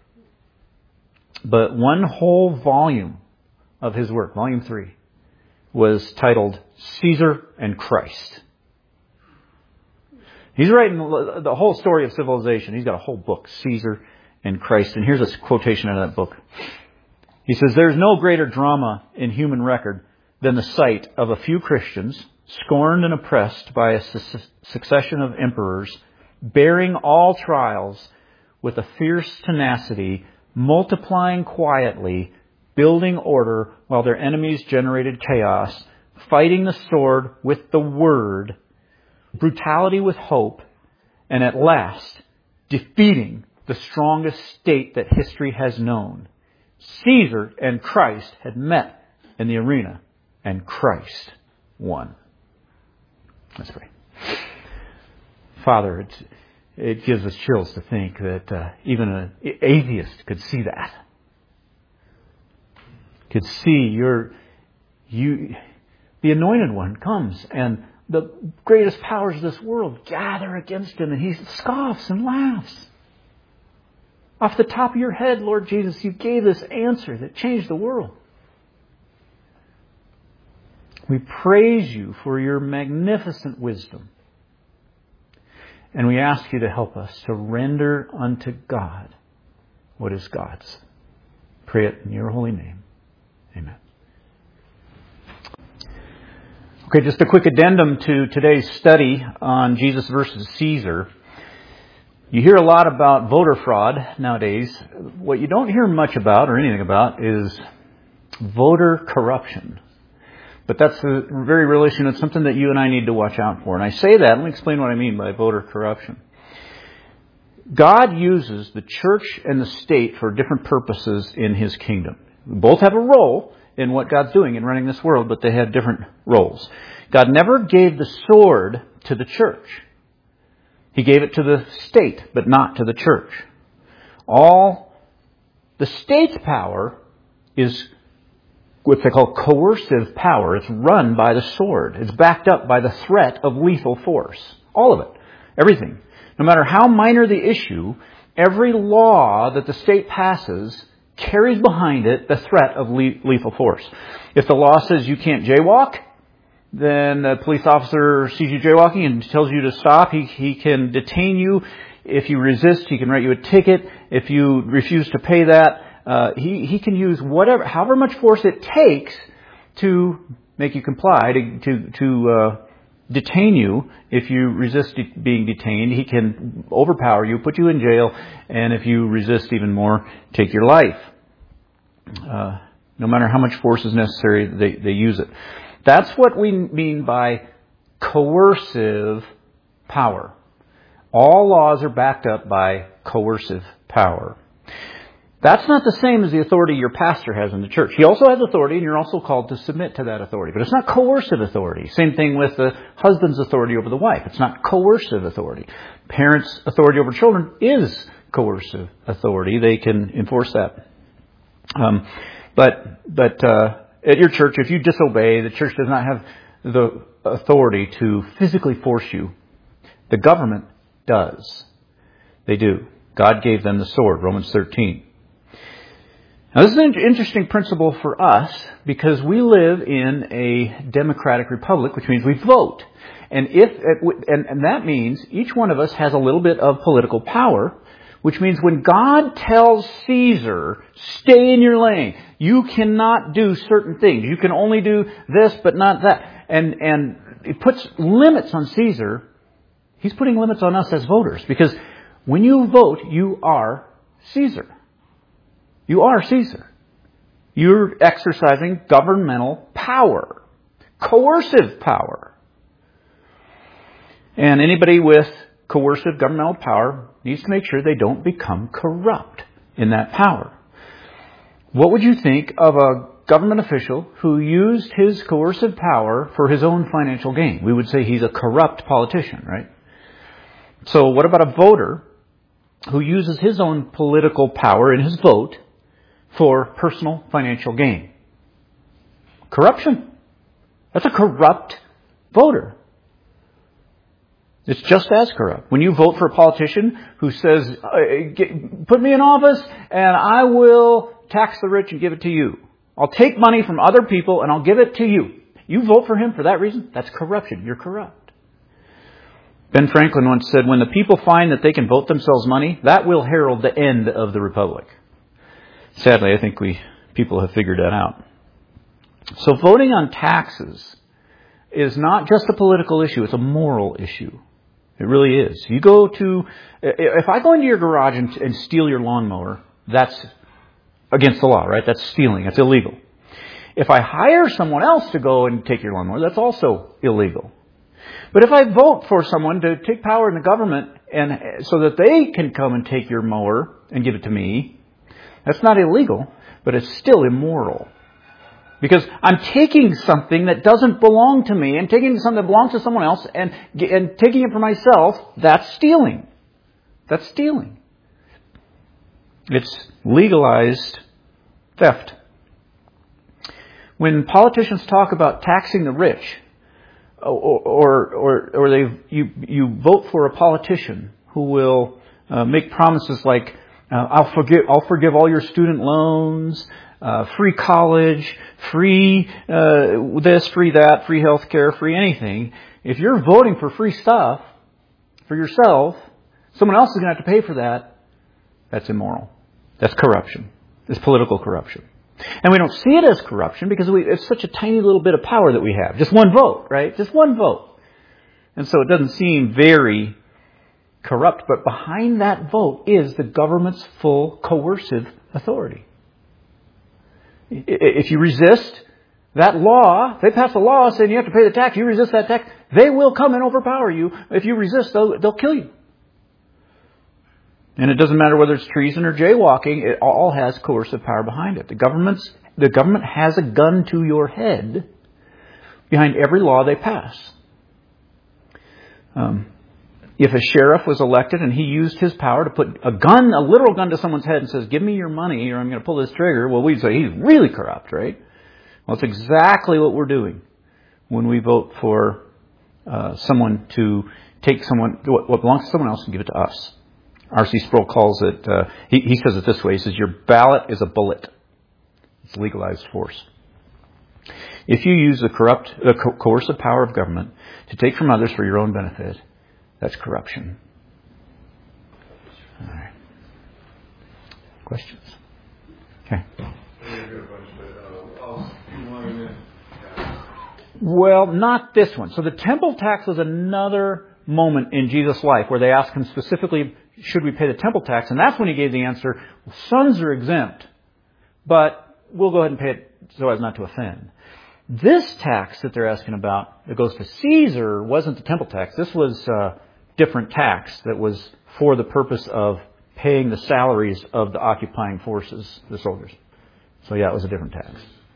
But one whole volume of his work, volume 3, was titled Caesar and Christ. He's writing the whole story of civilization. He's got a whole book, Caesar and Christ. And here's a quotation out of that book. He says, "There's no greater drama in human record than the sight of a few Christians, scorned and oppressed by a succession of emperors, bearing all trials with a fierce tenacity, multiplying quietly, building order while their enemies generated chaos, fighting the sword with the word, brutality with hope, and at last defeating the strongest state that history has known. Caesar and Christ had met in the arena, and Christ won." Let's pray. Father, it gives us chills to think that even an atheist could see that. Could see the anointed one comes and the greatest powers of this world gather against Him, and He scoffs and laughs. Off the top of your head, Lord Jesus, You gave this answer that changed the world. We praise You for Your magnificent wisdom. And we ask You to help us to render unto God what is God's. Pray it in Your holy name. Amen. Okay, just a quick addendum to today's study on Jesus versus Caesar. You hear a lot about voter fraud nowadays. What you don't hear much about or anything about is voter corruption. But that's a very real issue, and it's something that you and I need to watch out for. And I say that, let me explain what I mean by voter corruption. God uses the church and the state for different purposes in His kingdom. Both have a role in what God's doing in running this world, but they have different roles. God never gave the sword to the church. He gave it to the state, but not to the church. The state's power is what they call coercive power. It's run by the sword. It's backed up by the threat of lethal force. All of it. Everything. No matter how minor the issue, every law that the state passes carries behind it the threat of lethal force. If the law says you can't jaywalk, then a police officer sees you jaywalking and tells you to stop. He can detain you. If you resist, he can write you a ticket. If you refuse to pay that, he can use however much force it takes to make you comply, to detain you. If you resist being detained, he can overpower you, put you in jail, and if you resist even more, take your life. No matter how much force is necessary, they use it. That's what we mean by coercive power. All laws are backed up by coercive power. That's not the same as the authority your pastor has in the church. He also has authority, and you're also called to submit to that authority. But it's not coercive authority. Same thing with the husband's authority over the wife. It's not coercive authority. Parents' authority over children is coercive authority. They can enforce that. But at your church, if you disobey, the church does not have the authority to physically force you. The government does. They do. God gave them the sword, Romans 13. Now, this is an interesting principle for us because we live in a democratic republic, which means we vote. And that means each one of us has a little bit of political power, which means when God tells Caesar, stay in your lane, you cannot do certain things. You can only do this, but not that. And it puts limits on Caesar. He's putting limits on us as voters because when you vote, you are Caesar. You are Caesar. You're exercising governmental power, coercive power. And anybody with coercive governmental power needs to make sure they don't become corrupt in that power. What would you think of a government official who used his coercive power for his own financial gain? We would say he's a corrupt politician, right? So what about a voter who uses his own political power in his vote for personal financial gain? Corruption. That's a corrupt voter. It's just as corrupt. When you vote for a politician who says, put me in office and I will tax the rich and give it to you. I'll take money from other people and I'll give it to you. You vote for him for that reason? That's corruption. You're corrupt. Ben Franklin once said, when the people find that they can vote themselves money, that will herald the end of the republic. Sadly, I think people have figured that out. So voting on taxes is not just a political issue, it's a moral issue. It really is. If I go into your garage and steal your lawnmower, that's against the law, right? That's stealing. That's illegal. If I hire someone else to go and take your lawnmower, that's also illegal. But if I vote for someone to take power in the government and so that they can come and take your mower and give it to me, that's not illegal, but it's still immoral. Because I'm taking something that doesn't belong to me and taking something that belongs to someone else and taking it for myself, that's stealing. That's stealing. It's legalized theft. When politicians talk about taxing the rich, you vote for a politician who will make promises like, I'll forgive all your student loans, free college, free this, free that, free health care, free anything. If you're voting for free stuff for yourself, someone else is going to have to pay for that. That's immoral. That's corruption. It's political corruption. And we don't see it as corruption because it's such a tiny little bit of power that we have. Just one vote, right? Just one vote. And so it doesn't seem very corrupt. But behind that vote is the government's full coercive authority. If you resist that law, they pass a law saying you have to pay the tax. You resist that tax, they will come and overpower you. If you resist, they'll kill you. And it doesn't matter whether it's treason or jaywalking. It all has coercive power behind it. The government has a gun to your head behind every law they pass. If a sheriff was elected and he used his power to put a literal gun to someone's head and says, give me your money or I'm going to pull this trigger, well, we'd say he's really corrupt, right? Well, it's exactly what we're doing when we vote for someone to take what belongs to someone else and give it to us. R.C. Sproul calls it, he says it this way, he says, your ballot is a bullet. It's legalized force. If you use the coercive power of government to take from others for your own benefit, that's corruption. All right. Questions? Okay. Well, not this one. So the temple tax was another moment in Jesus' life where they asked him specifically, should we pay the temple tax? And that's when he gave the answer, well, sons are exempt, but we'll go ahead and pay it so as not to offend. This tax that they're asking about that goes to Caesar wasn't the temple tax. This was a different tax that was for the purpose of paying the salaries of the occupying forces, the soldiers. So yeah, it was a different tax.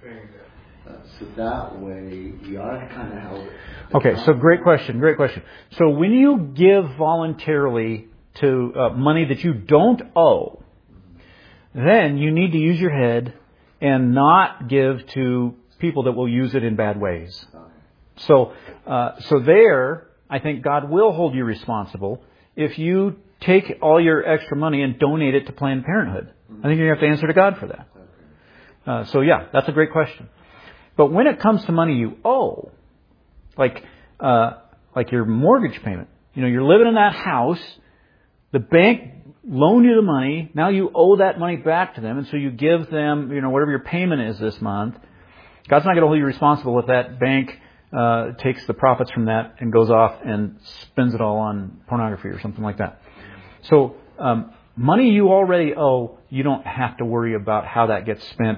So that way, we are kind of held. Okay, so great question. So when you give voluntarily to money that you don't owe, then you need to use your head and not give to people that will use it in bad ways. So there, I think God will hold you responsible if you take all your extra money and donate it to Planned Parenthood. I think you have to answer to God for that. So yeah, that's a great question. But when it comes to money you owe, like your mortgage payment, you're living in that house, the bank loaned you the money, now you owe that money back to them, and so you give them, whatever your payment is this month. God's not going to hold you responsible if that bank takes the profits from that and goes off and spends it all on pornography or something like that. So money you already owe, you don't have to worry about how that gets spent.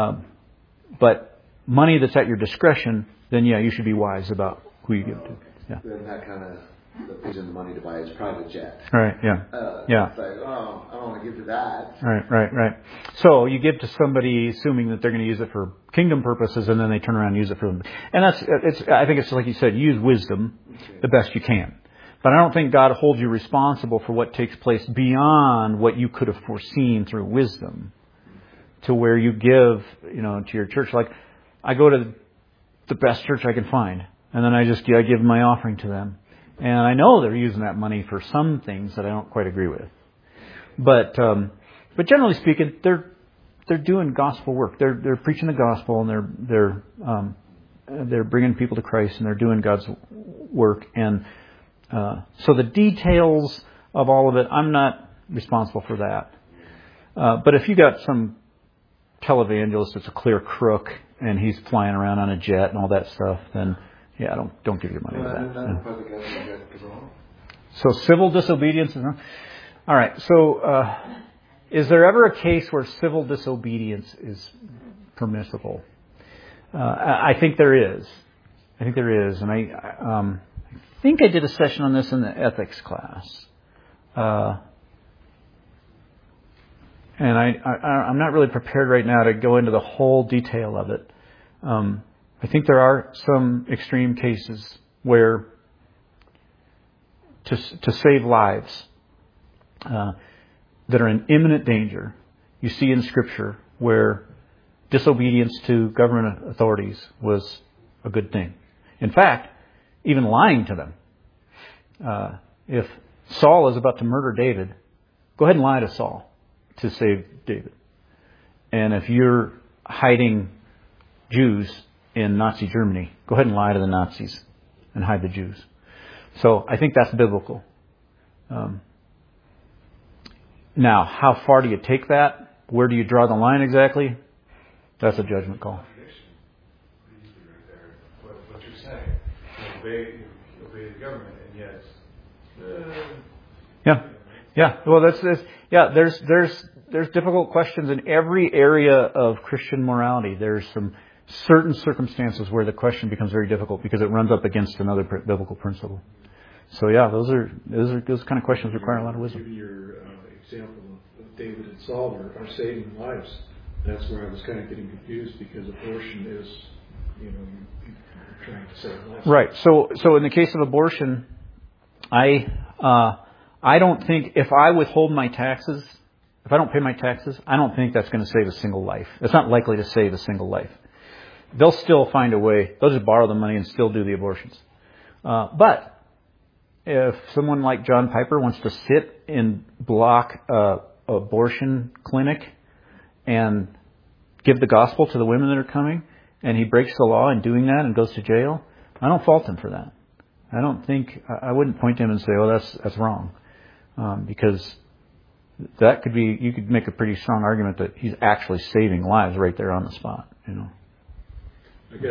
But money that's at your discretion, then yeah, you should be wise about who you give to. Yeah. Then that kind of using the money to buy his private jet. Right. Yeah. Yeah. It's like, I don't want to give to that. Right. So you give to somebody assuming that they're going to use it for kingdom purposes, and then they turn around and use it for them. And I think it's like you said, use wisdom the best you can. But I don't think God holds you responsible for what takes place beyond what you could have foreseen through wisdom, to where you give, to your church. Like, I go to the best church I can find, and then I give my offering to them. And I know they're using that money for some things that I don't quite agree with. But generally speaking, they're doing gospel work. They're preaching the gospel, and they're bringing people to Christ, and they're doing God's work. And so the details of all of it, I'm not responsible for that. But if you got some televangelist that's a clear crook and he's flying around on a jet and all that stuff, then yeah, don't give your money to that. So civil disobedience is all right. So is there ever a case where civil disobedience is permissible? I think there is. And I think I did a session on this in the ethics class. And I'm not really prepared right now to go into the whole detail of it. I think there are some extreme cases where to save lives that are in imminent danger, you see in Scripture where disobedience to government authorities was a good thing. In fact, even lying to them. If Saul is about to murder David, go ahead and lie to Saul to save David. And if you're hiding Jews in Nazi Germany, go ahead and lie to the Nazis and hide the Jews. So I think that's biblical. Now, how far do you take that? Where do you draw the line exactly? That's a judgment call. What you're saying, you obey the government, and yet. Yeah. Well, there's difficult questions in every area of Christian morality. There's some certain circumstances where the question becomes very difficult because it runs up against another biblical principle. So yeah, those kind of questions require a lot of wisdom. Give your example of David and Saul are saving lives. That's where I was kind of getting confused because abortion is, you're trying to save lives. Right. So in the case of abortion, I don't think if I withhold my taxes, if I don't pay my taxes, I don't think that's going to save a single life. It's not likely to save a single life. They'll still find a way. They'll just borrow the money and still do the abortions. But if someone like John Piper wants to sit and block an abortion clinic and give the gospel to the women that are coming, and he breaks the law in doing that and goes to jail, I don't fault him for that. I wouldn't point to him and say, "Oh, that's wrong," because that could be. You could make a pretty strong argument that he's actually saving lives right there on the spot. I guess.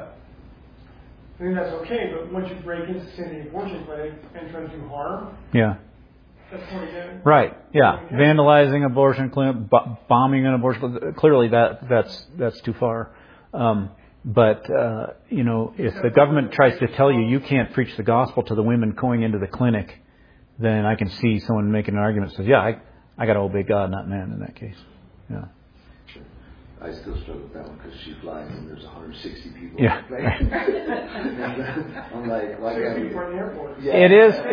I think that's okay, but once you break into, say, the abortion clinic and try to do harm, yeah, that's what you're doing. Right. Yeah, vandalizing abortion clinic, bombing an abortion clinic. Clearly, that's too far. But if the government tries to tell you can't preach the gospel to the women going into the clinic, then I can see someone making an argument that says, "Yeah, I got to obey God, not man." In that case, yeah. I still struggle with that one because she flies and there's 160 people. Yeah. On the plane. I'm like, why can't we? People in the airport. Yeah.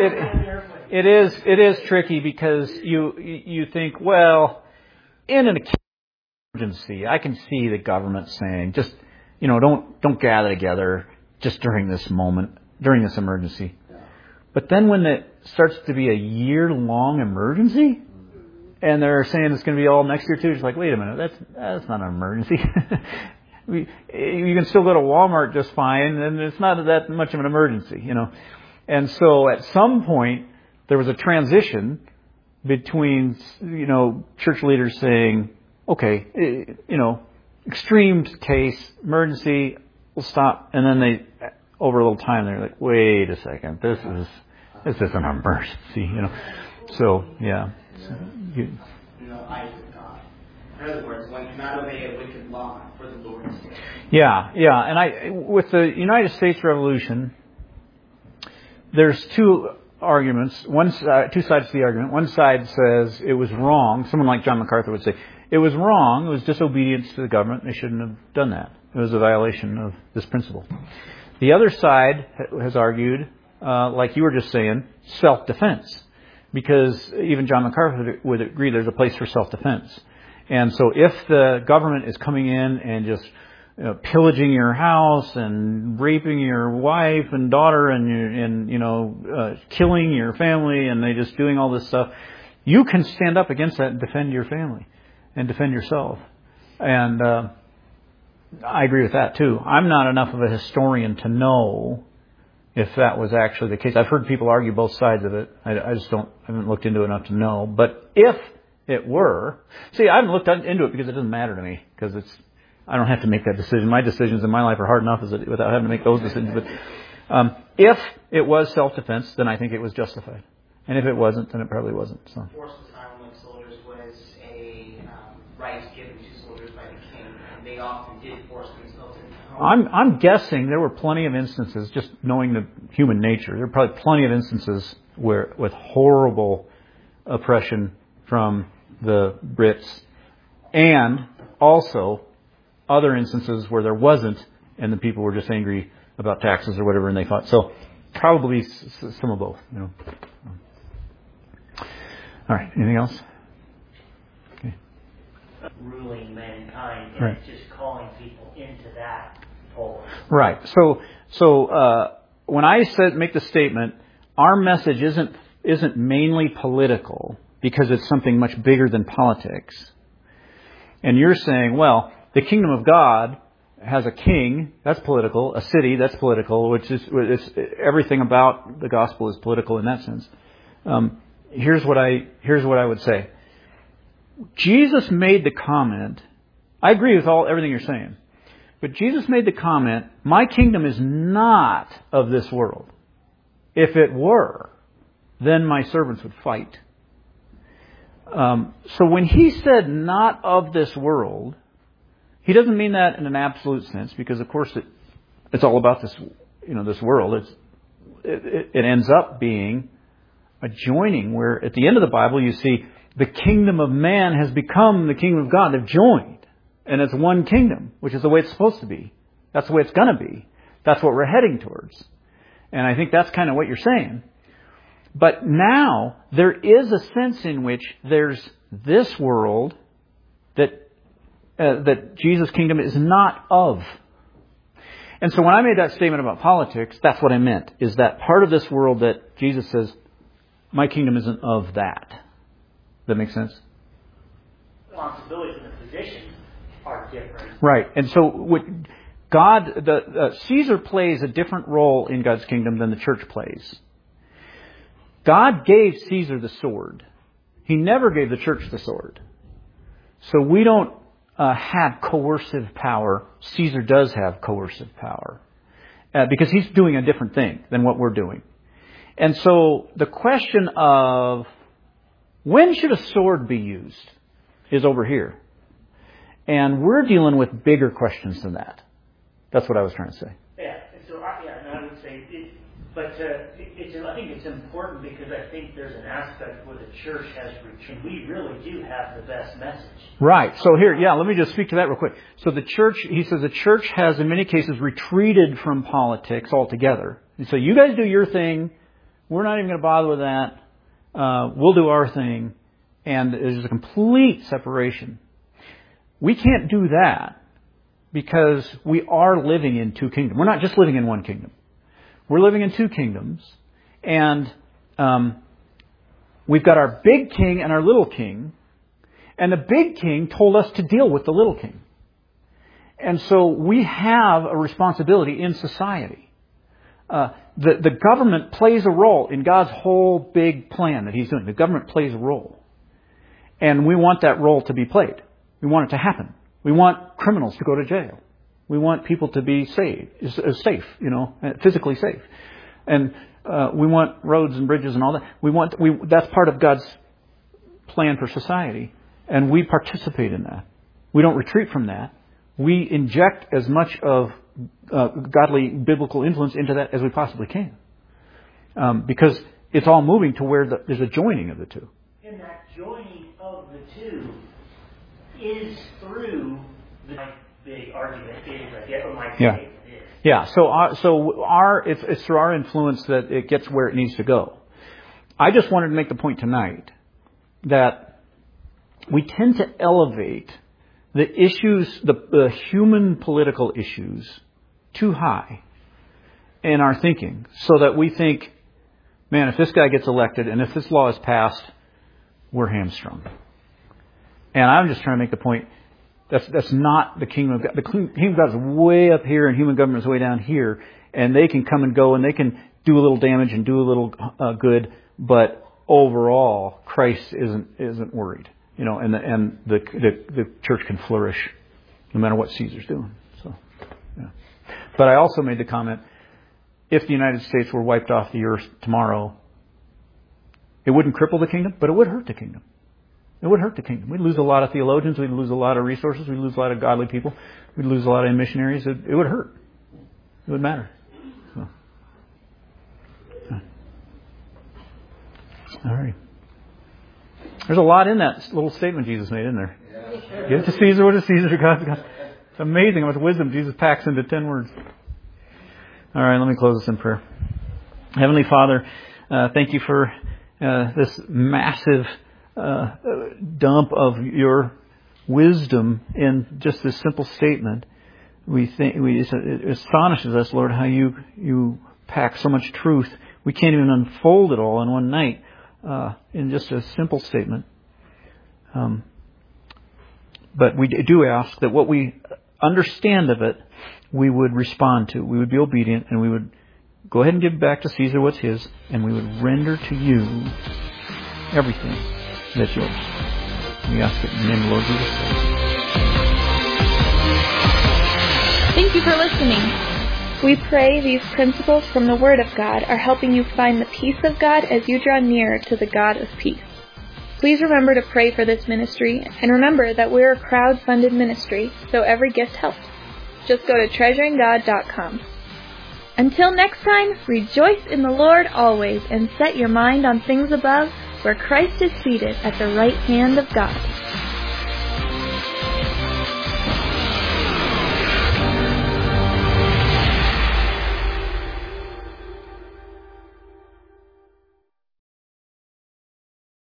It is tricky because you think, well, in an emergency, I can see the government saying, just don't gather together just during this moment, during this emergency. Yeah. But then when it starts to be a year-long emergency, and they're saying it's going to be all next year too, it's like, wait a minute, that's not an emergency. You can still go to Walmart just fine, and it's not that much of an emergency, And so at some point, there was a transition between, church leaders saying, okay, extreme case, emergency, we'll stop. And then they, over a little time, they're like, wait a second, this is an emergency, So, yeah. In other words, one cannot obey a wicked law for the Lord's sake. Yeah. And with the United States Revolution, there's two arguments. Two sides to the argument. One side says it was wrong. Someone like John MacArthur would say it was wrong. It was disobedience to the government. They shouldn't have done that. It was a violation of this principle. The other side has argued, like you were just saying, self-defense. Because even John MacArthur would agree there's a place for self-defense. And so if the government is coming in and just pillaging your house and raping your wife and daughter and killing your family and they just doing all this stuff, you can stand up against that and defend your family and defend yourself. And I agree with that too. I'm not enough of a historian to know if that was actually the case. I've heard people argue both sides of it. I haven't looked into it enough to know. But if it were, I haven't looked into it because it doesn't matter to me, because I don't have to make that decision. My decisions in my life are hard enough without having to make those decisions. But if it was self-defense, then I think it was justified. And if it wasn't, then it probably wasn't. So. Forced disarmament of soldiers was a right given to soldiers by the king, and they often did force themselves into homes. I'm guessing there were plenty of instances, just knowing the human nature, there were probably plenty of instances with horrible oppression from the Brits, and also other instances where there wasn't, and the people were just angry about taxes or whatever, and they fought. So probably some of both. All right. Anything else? Okay. Ruling mankind and right. Just calling people into that pole. Right. So when I make the statement, our message isn't mainly political because it's something much bigger than politics. And you're saying, well, the kingdom of God has a king, that's political, a city, that's political, it's everything about the gospel is political in that sense. Here's what I would say. Jesus made the comment I agree with everything you're saying. But Jesus made the comment, my kingdom is not of this world. If it were, then my servants would fight. So when he said not of this world, he doesn't mean that in an absolute sense, because of course it's all about this, this world. It ends up being a joining where at the end of the Bible you see the kingdom of man has become the kingdom of God. They've joined. And it's one kingdom, which is the way it's supposed to be. That's the way it's going to be. That's what we're heading towards. And I think that's kind of what you're saying. But now there is a sense in which there's this world that Jesus' kingdom is not of. And so when I made that statement about politics, that's what I meant, is that part of this world that Jesus says, my kingdom isn't of that. Does that make sense? Responsibilities and the positions are different. Right. And so Caesar plays a different role in God's kingdom than the church plays. God gave Caesar the sword. He never gave the church the sword. So we don't have coercive power. Caesar does have coercive power. Because he's doing a different thing than what we're doing. And so the question of when should a sword be used is over here. And we're dealing with bigger questions than that. That's what I was trying to say. Yeah, so I would say, I think it's important because I think there's an aspect where the church has retreated. We really do have the best message. Right. So here, let me just speak to that real quick. So the church, he says the church has in many cases retreated from politics altogether. And so you guys do your thing. We're not even going to bother with that. We'll do our thing. And there's a complete separation. We can't do that because we are living in two kingdoms. We're not just living in one kingdom. We're living in two kingdoms. And we've got our big king and our little king. And the big king told us to deal with the little king. And so we have a responsibility in society. The government plays a role in God's whole big plan that He's doing. The government plays a role. And we want that role to be played. We want it to happen. We want criminals to go to jail. We want people to be safe, physically safe. And we want roads and bridges and all that. That's part of God's plan for society. And we participate in that. We don't retreat from that. We inject as much of godly biblical influence into that as we possibly can. Because it's all moving to where there's a joining of the two. And that joining of the two is through the big argument is, I guess, or my statement is. Yeah. It's through our influence that it gets where it needs to go. I just wanted to make the point tonight that we tend to elevate the issues, the human political issues, too high in our thinking, so that we think, man, if this guy gets elected and if this law is passed, we're hamstrung. And I'm just trying to make the point, that's not the kingdom of God. The kingdom of God is way up here and human government is way down here. And they can come and go and they can do a little damage and do a little good. But overall, Christ isn't worried. And the church can flourish no matter what Caesar's doing. So, yeah. But I also made the comment, if the United States were wiped off the earth tomorrow, it wouldn't cripple the kingdom, but it would hurt the kingdom. It would hurt the kingdom. We'd lose a lot of theologians. We'd lose a lot of resources. We'd lose a lot of godly people. We'd lose a lot of missionaries. It would hurt. It would matter. So. Yeah. All right. There's a lot in that little statement Jesus made, isn't there? Yeah. Give to Caesar what is Caesar, God's God. It's amazing how much wisdom Jesus packs into 10 words. All right, let me close this in prayer. Heavenly Father, thank you for this massive dump of your wisdom in just this simple statement. It astonishes us, Lord, how you pack so much truth. We can't even unfold it all in one night in just a simple statement. But we do ask that what we understand of it, we would respond to. We would be obedient, and we would go ahead and give back to Caesar what's his, and we would render to you everything that's yours. We ask it in the name of the Lord Jesus Christ. Thank you for listening. We pray these principles from the Word of God are helping you find the peace of God as you draw nearer to the God of peace. Please remember to pray for this ministry, and remember that we're a crowd-funded ministry, so every gift helps. Just go to treasuringgod.com. Until next time, rejoice in the Lord always, and set your mind on things above, where Christ is seated at the right hand of God.